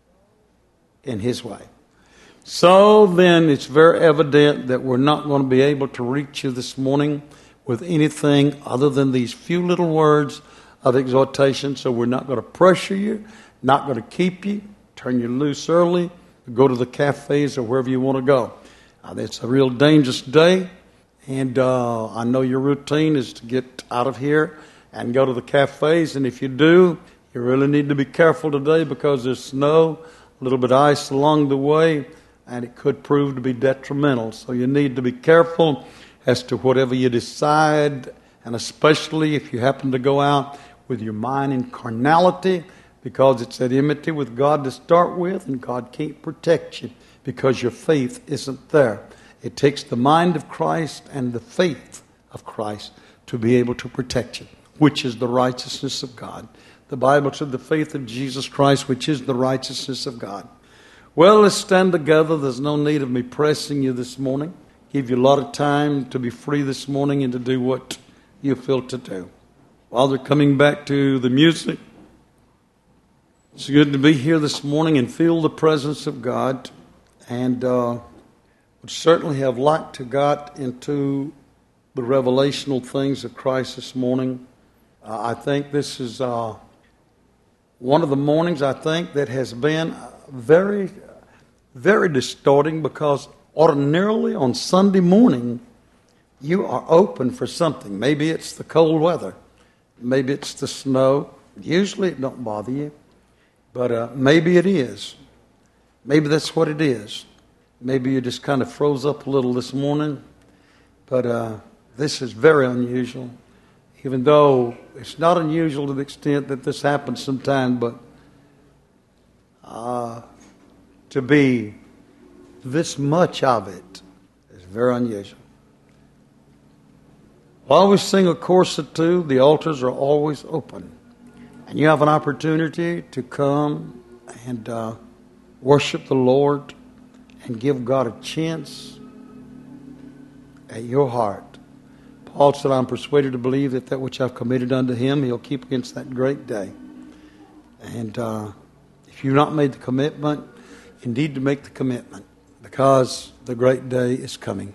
in His way. So then it's very evident that we're not going to be able to reach you this morning with anything other than these few little words of exhortation. So we're not going to pressure you, not going to keep you, turn you loose early, go to the cafes or wherever you want to go. Uh, it's a real dangerous day, and uh, I know your routine is to get out of here and go to the cafes. And if you do, you really need to be careful today because there's snow, a little bit of ice along the way, and it could prove to be detrimental. So you need to be careful as to whatever you decide, and especially if you happen to go out with your mind in carnality, because it's at enmity with God to start with, and God can't protect you because your faith isn't there. It takes the mind of Christ and the faith of Christ to be able to protect you, which is the righteousness of God. The Bible said the faith of Jesus Christ, which is the righteousness of God. Well, let's stand together. There's no need of me pressing you this morning. Give you a lot of time to be free this morning and to do what you feel to do. While they're coming back to the music, it's good to be here this morning and feel the presence of God. And uh, would certainly have liked to got into the revelational things of Christ this morning. Uh, I think this is uh, one of the mornings, I think, that has been very, very distorting, because ordinarily on Sunday morning, you are open for something. Maybe it's the cold weather. Maybe it's the snow. Usually it don't bother you. But uh, maybe it is. Maybe that's what it is. Maybe you just kind of froze up a little this morning. But uh, this is very unusual. Even though it's not unusual to the extent that this happens sometimes, but uh, to be this much of it is very unusual. While we sing a chorus or two, the altars are always open. And you have an opportunity to come and uh, worship the Lord and give God a chance at your heart. Paul said, I'm persuaded to believe that that which I've committed unto Him, He'll keep against that great day. And uh, if you've not made the commitment, you need to make the commitment, because the great day is coming.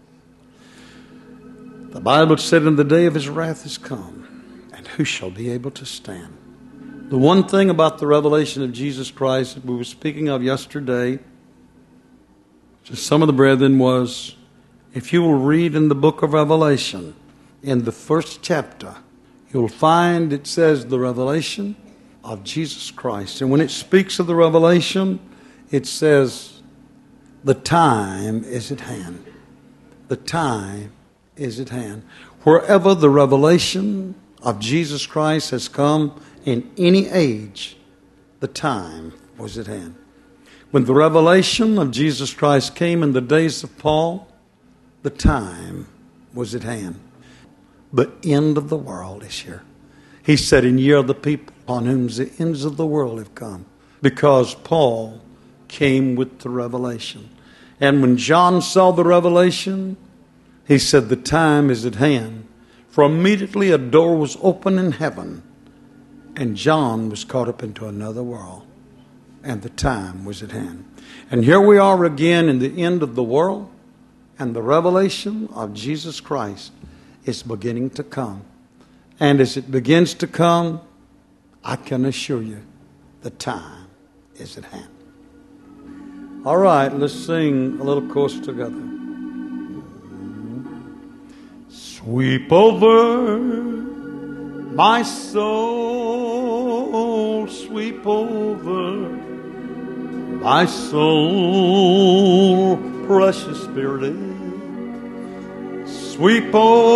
The Bible said, in the day of His wrath is come, and who shall be able to stand? The one thing about the revelation of Jesus Christ that we were speaking of yesterday to some of the brethren was, if you will read in the book of Revelation, in the first chapter, you'll find it says the revelation of Jesus Christ. And when it speaks of the revelation, it says the time is at hand. The time is at hand. Wherever the revelation of Jesus Christ has come in any age, the time was at hand. When the revelation of Jesus Christ came in the days of Paul, the time was at hand. The end of the world is here. He said, "And ye are the people on whom the ends of the world have come," because Paul came with the revelation. And when John saw the revelation, he said, "The time is at hand." For immediately a door was opened in heaven, and John was caught up into another world, and the time was at hand. And here we are again in the end of the world, and the revelation of Jesus Christ is beginning to come. And as it begins to come, I can assure you the time is at hand. All right, let's sing a little chorus together. Sweep over my soul, sweep over my soul, precious Spirit. Sweep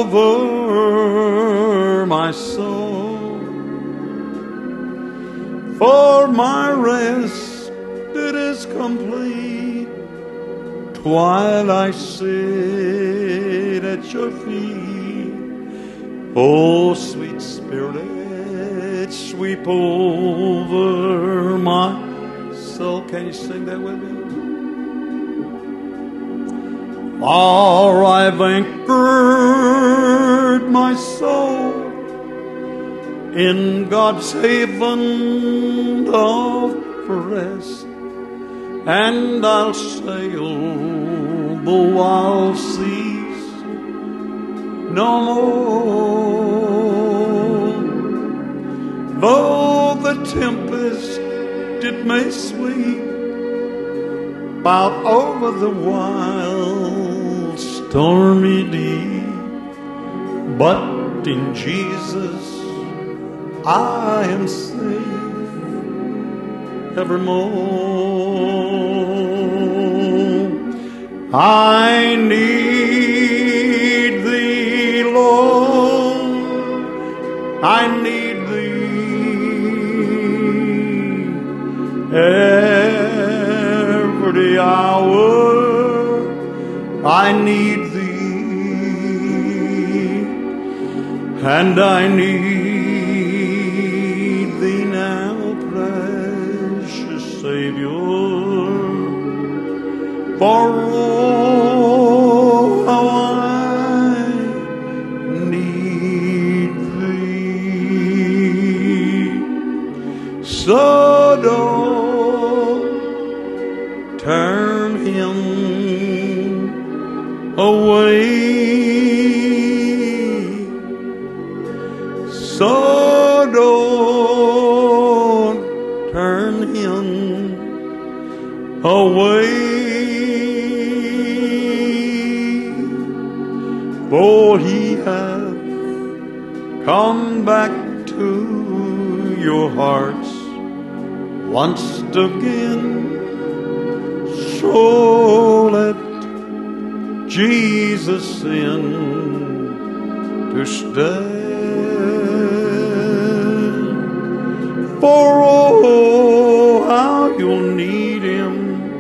over my soul, for my rest it is complete, while I sit at your feet. Oh, sweet Spirit, sweep over my soul. Can you sing that with me? For I've anchored my soul in God's haven of rest, and I'll sail the wild seas no more. Though the tempest it may sweep out over the wild stormy deep, but in Jesus I am safe evermore. I need thee, Lord, I need thee every hour. I need thee, and I need thee now, precious Savior. For oh, how I need thee. So don't turn him away. So don't turn him away. For he hath come back to your hearts once again. So let Jesus in to stay. For oh, how you'll need him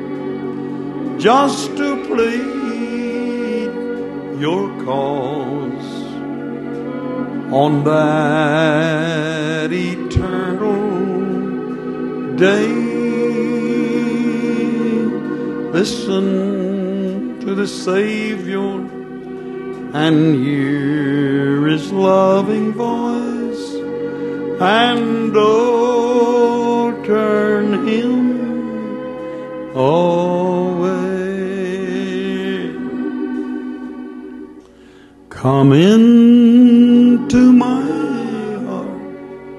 just to plead your cause on that eternal day. Listen to the Savior and hear his loving voice, and oh, turn him away. Come into my heart,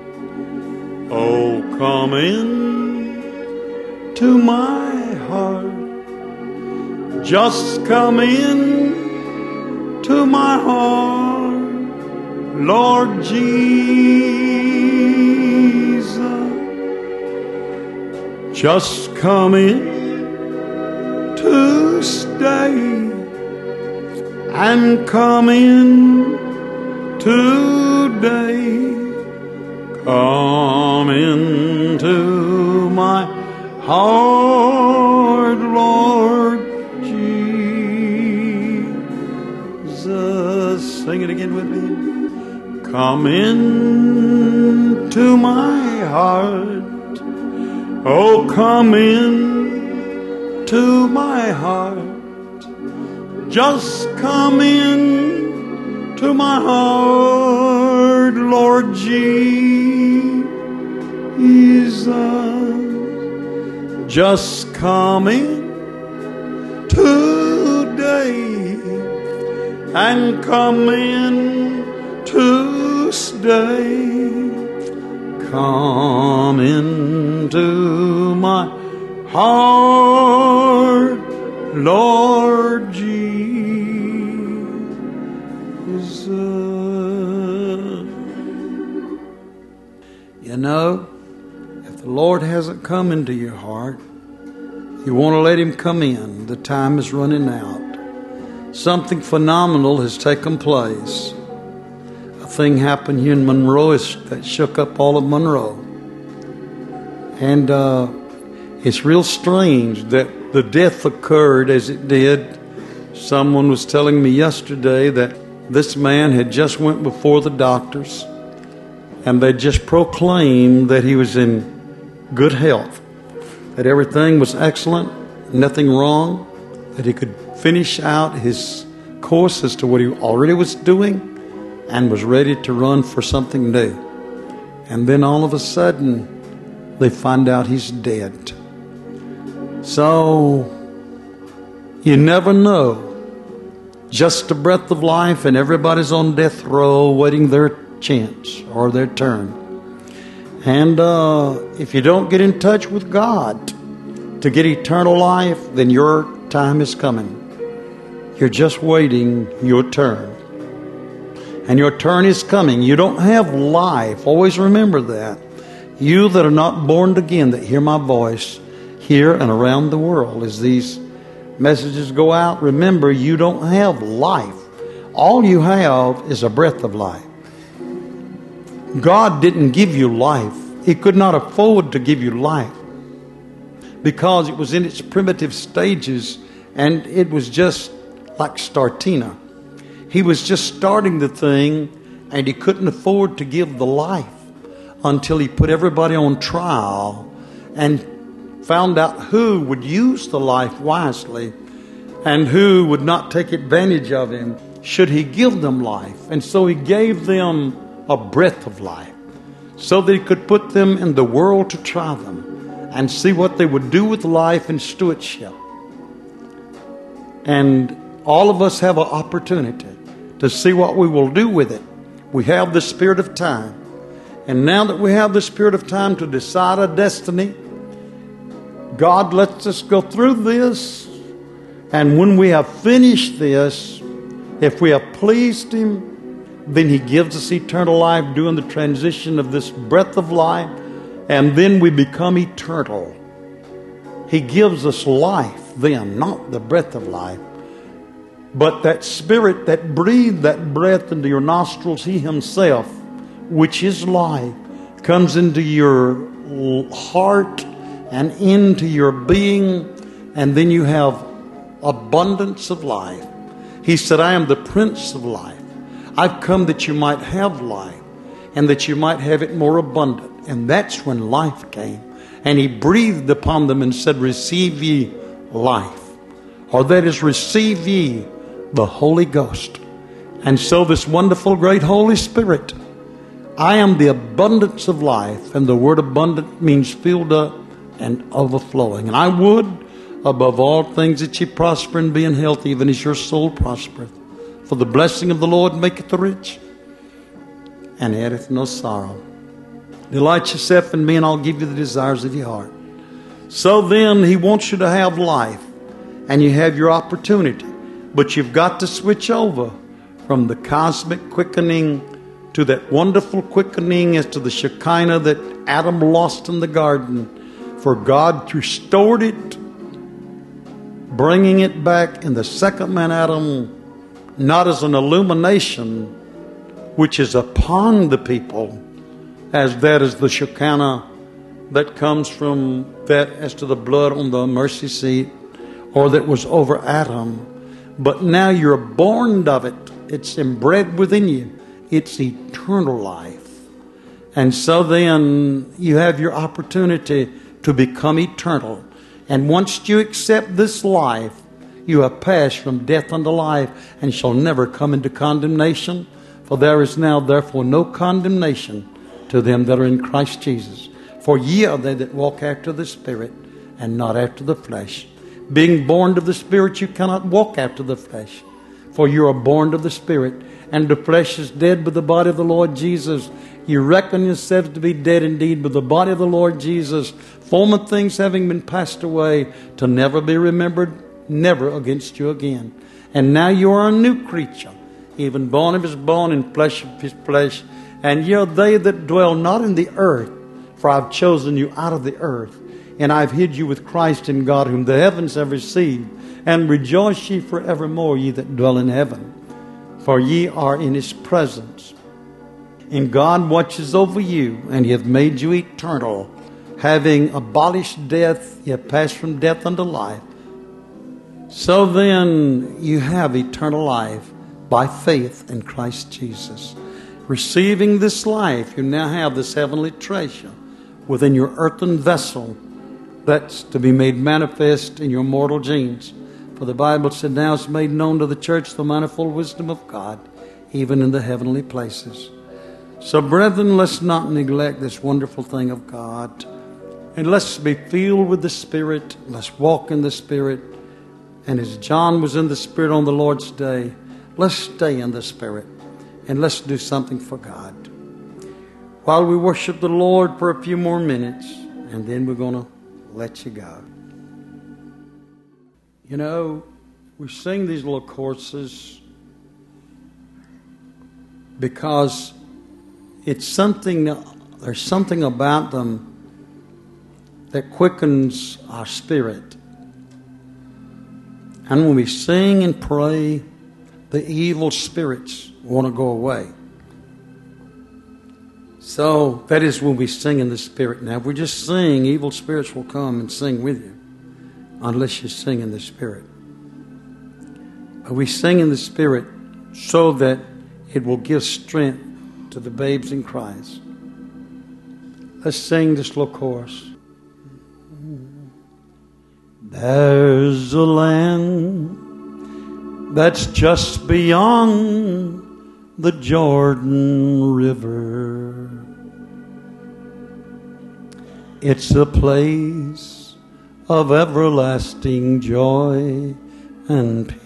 oh, come in to my heart. Just come in to my heart, Lord Jesus. Just come in to stay, and come in to today. Come into my heart, Lord Jesus. Sing it again with me. Come into my heart. Oh, come in to my heart. Just come in to my heart, Lord Jesus. Just come in today and come in to stay. Come into my heart, Lord Jesus. You know, if the Lord hasn't come into your heart, you want to let Him come in. The time is running out. Something phenomenal has taken place. A thing happened here in Monroe that shook up all of Monroe. And uh, it's real strange that the death occurred as it did. Someone was telling me yesterday that this man had just went before the doctors and they just proclaimed that he was in good health, that everything was excellent, nothing wrong, that he could finish out his course as to what he already was doing and was ready to run for something new. And then all of a sudden, they find out he's dead. So, you never know. Just a breath of life and everybody's on death row waiting their chance or their turn. And uh, if you don't get in touch with God to get eternal life, then your time is coming. You're just waiting your turn. And your turn is coming. You don't have life. Always remember that. You that are not born again, that hear my voice here and around the world as these messages go out, remember you don't have life. All you have is a breath of life. God didn't give you life. He could not afford to give you life because it was in its primitive stages and it was just like Startina. He was just starting the thing and he couldn't afford to give the life until he put everybody on trial and found out who would use the life wisely and who would not take advantage of him should he give them life. And so he gave them a breath of life so that he could put them in the world to try them and see what they would do with life and stewardship. And all of us have an opportunity to see what we will do with it. We have the spirit of time. And now that we have the spirit of time to decide our destiny, God lets us go through this. And when we have finished this, if we have pleased Him, then He gives us eternal life during the transition of this breath of life. And then we become eternal. He gives us life then, not the breath of life. But that spirit that breathed that breath into your nostrils, He Himself, which is life, comes into your heart and into your being, and then you have abundance of life. He said, I am the Prince of life. I've come that you might have life and that you might have it more abundant. And that's when life came. And He breathed upon them and said, receive ye life. Or that is, receive ye the Holy Ghost. And so this wonderful, great Holy Spirit, I am the abundance of life. And the word abundant means filled up and overflowing. And I would, above all things, that ye prosper and be in health, even as your soul prospereth. For the blessing of the Lord maketh rich, and addeth no sorrow. Delight yourself in me, and I'll give you the desires of your heart. So then, He wants you to have life, and you have your opportunity. But you've got to switch over from the cosmic quickening to that wonderful quickening as to the Shekinah that Adam lost in the garden. For God restored it, bringing it back in the second man Adam, not as an illumination which is upon the people, as that is the Shekinah that comes from that as to the blood on the mercy seat, or that was over Adam. But now you're born of it. It's inbred within you. It's eternal life. And so then you have your opportunity to become eternal. And once you accept this life, you have passed from death unto life and shall never come into condemnation. For there is now therefore no condemnation to them that are in Christ Jesus. For ye are they that walk after the Spirit, and not after the flesh. Being born of the Spirit, you cannot walk after the flesh. For you are born of the Spirit, and the flesh is dead with the body of the Lord Jesus. You reckon yourselves to be dead indeed with the body of the Lord Jesus, former things having been passed away, to never be remembered, never against you again. And now you are a new creature, even born of his bone and flesh of his flesh. And ye are they that dwell not in the earth, for I have chosen you out of the earth, and I have hid you with Christ in God, whom the heavens have received. And rejoice ye forevermore, ye that dwell in heaven, for ye are in his presence. And God watches over you, and he hath made you eternal. Having abolished death, ye have passed from death unto life. So then you have eternal life by faith in Christ Jesus. Receiving this life, you now have this heavenly treasure within your earthen vessel that's to be made manifest in your mortal genes. For the Bible said, now it's made known to the church the manifold wisdom of God, even in the heavenly places. So brethren, let's not neglect this wonderful thing of God. And let's be filled with the Spirit. Let's walk in the Spirit. And as John was in the Spirit on the Lord's day, let's stay in the Spirit. And let's do something for God. While we worship the Lord for a few more minutes, and then we're going to let you go. You know, we sing these little choruses because it's something, there's something about them that quickens our spirit. And when we sing and pray, the evil spirits want to go away. So that is when we sing in the Spirit. Now, if we just sing, evil spirits will come and sing with you, unless you sing in the Spirit. But we sing in the Spirit so that it will give strength to the babes in Christ. Let's sing this little chorus. There's a land that's just beyond the Jordan River. It's a place of everlasting joy and peace,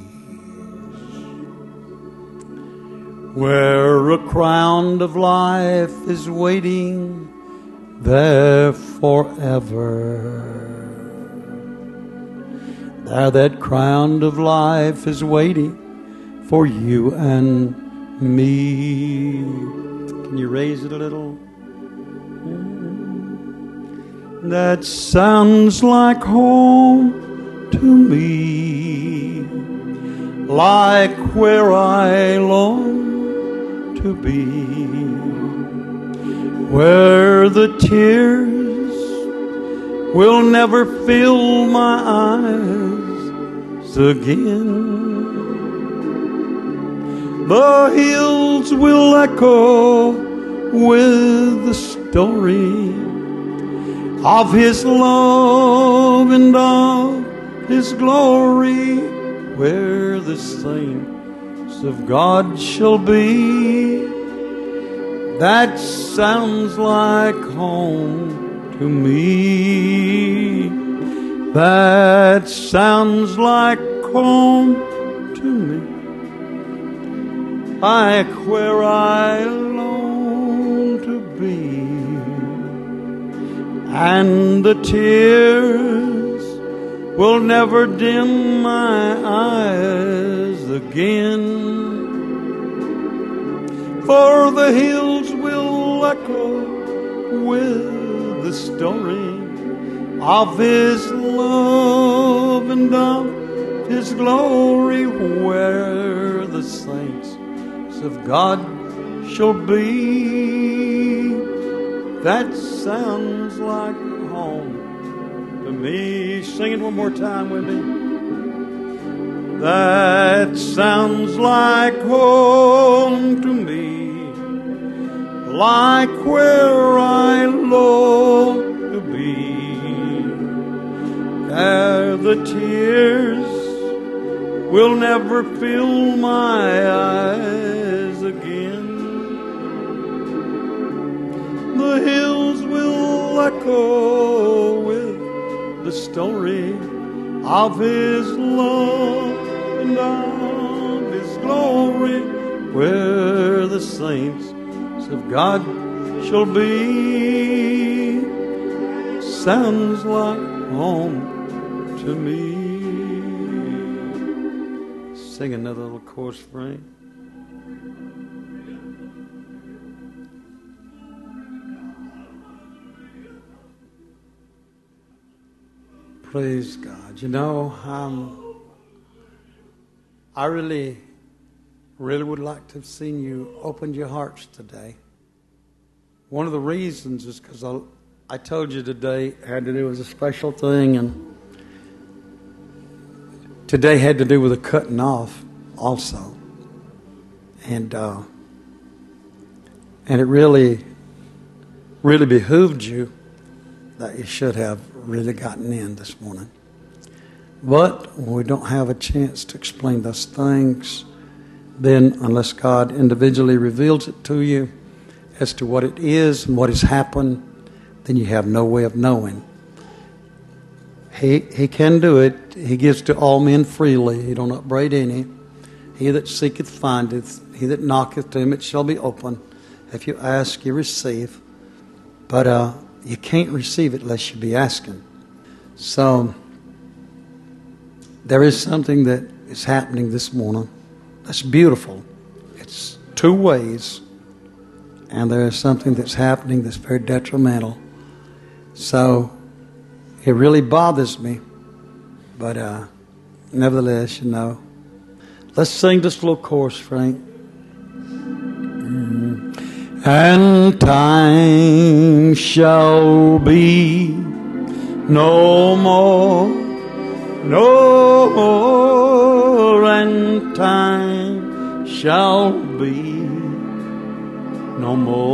where a crown of life is waiting there forever. There that crown of life is waiting for you and me. Can you raise it a little? That sounds like home to me, like where I long to be, where the tears will never fill my eyes again. The hills will echo with the story of His love and of His glory, where the saints of God shall be. That sounds like home to me. That sounds like home to me, like where I long to be. And the tears will never dim my eyes again, for the hills will echo with the story of His love and of His glory, where the saints of God shall be. That sounds like home to me. Sing it one more time with me. That sounds like home to me, like where I long to be. Ere the tears will never fill my eyes again. The hills will echo with the story of His love and of His glory, where the saints of God shall be. Sounds like home to me. Sing another little chorus, Frank. Praise God. You know, um, I really, really would like to have seen you open your hearts today. One of the reasons is because I, I told you today had to do with a special thing, and today had to do with a cutting off also. And uh, and it really, really behooved you that you should have really gotten in this morning. But when we don't have a chance to explain those things, then unless God individually reveals it to you as to what it is and what has happened, then you have no way of knowing. He he can do it. He gives to all men freely. He don't upbraid any. He that seeketh findeth. He that knocketh, to him it shall be open. If you ask, you receive. But uh, you can't receive it unless you be asking. So there is something that is happening this morning that's beautiful. It's two ways. And there is something that's happening that's very detrimental. So it really bothers me. But uh, nevertheless, you know. Let's sing this little chorus, Frank. Mm. And time shall be no more, no more, and time shall be no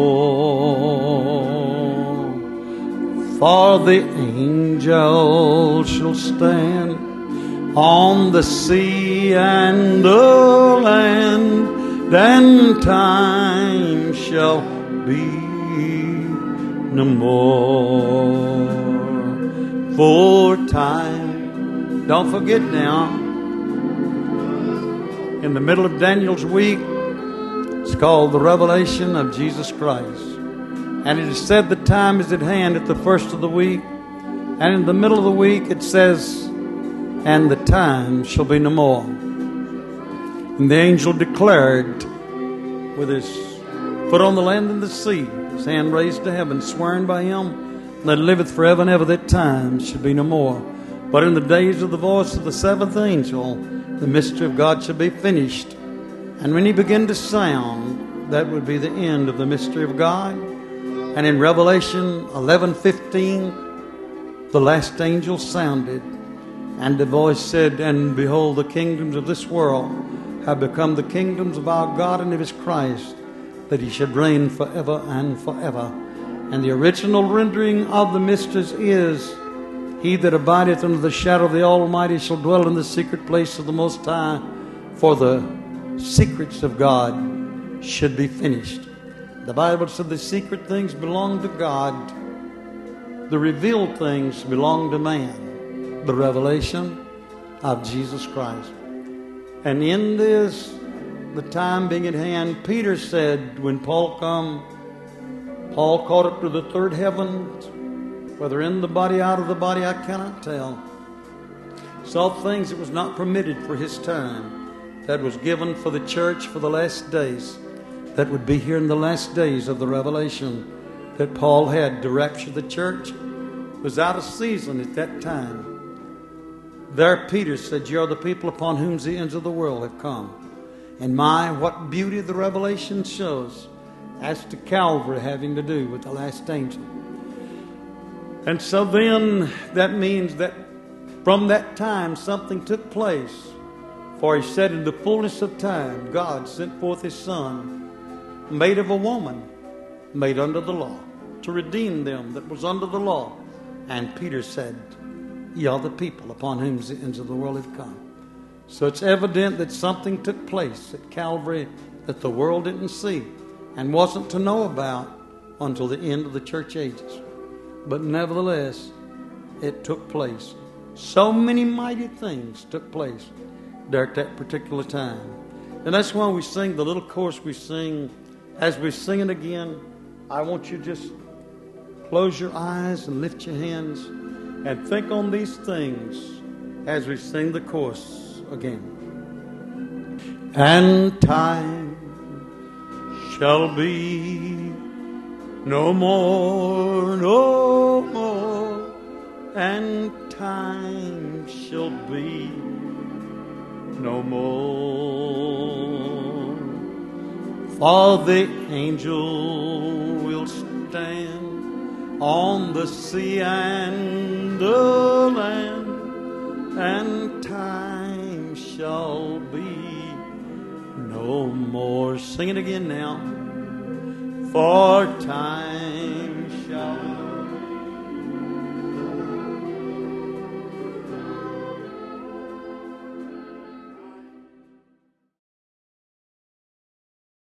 more. For the angels shall stand on the sea and the land, and time shall be no more. For time, don't forget now, in the middle of Daniel's week, it's called the Revelation of Jesus Christ. And it is said the time is at hand at the first of the week. And in the middle of the week it says, and the time shall be no more. And the angel declared with his foot on the land and the sea, his hand raised to heaven, swearing by him that liveth forever and ever, that time should be no more. But in the days of the voice of the seventh angel, the mystery of God shall be finished. And when he began to sound, that would be the end of the mystery of God. And in Revelation eleven fifteen, the last angel sounded, and the voice said, and behold, the kingdoms of this world have become the kingdoms of our God and of his Christ, that he should reign forever and forever. And the original rendering of the mysteries is, he that abideth under the shadow of the Almighty shall dwell in the secret place of the Most High, for the secrets of God should be finished. The Bible said the secret things belong to God. The revealed things belong to man. The revelation of Jesus Christ. And in this, the time being at hand, Peter said, when Paul come, Paul caught up to the third heaven, whether in the body, out of the body, I cannot tell. Saw things that was not permitted for his time, that was given for the church for the last days, that would be here in the last days of the revelation that Paul had to rapture the church, was out of season at that time. There Peter said, you are the people upon whom the ends of the world have come. And my, what beauty the revelation shows. as to Calvary, having to do with the last angel. And so then that means that from that time something took place. For he said, in the fullness of time, God sent forth his Son, made of a woman, made under the law, to redeem them that was under the law. And Peter said, ye are the people upon whom the ends of the world have come. So it's evident that something took place at Calvary that the world didn't see and wasn't to know about until the end of the church ages. But nevertheless, it took place. So many mighty things took place during that particular time. And that's why we sing the little chorus we sing. As we sing it again, I want you to just close your eyes and lift your hands and think on these things as we sing the chorus again. And time shall be no more, no more, and time shall be no more. For the angel will stand on the sea and the land, and time shall be no more. Sing it again now. For time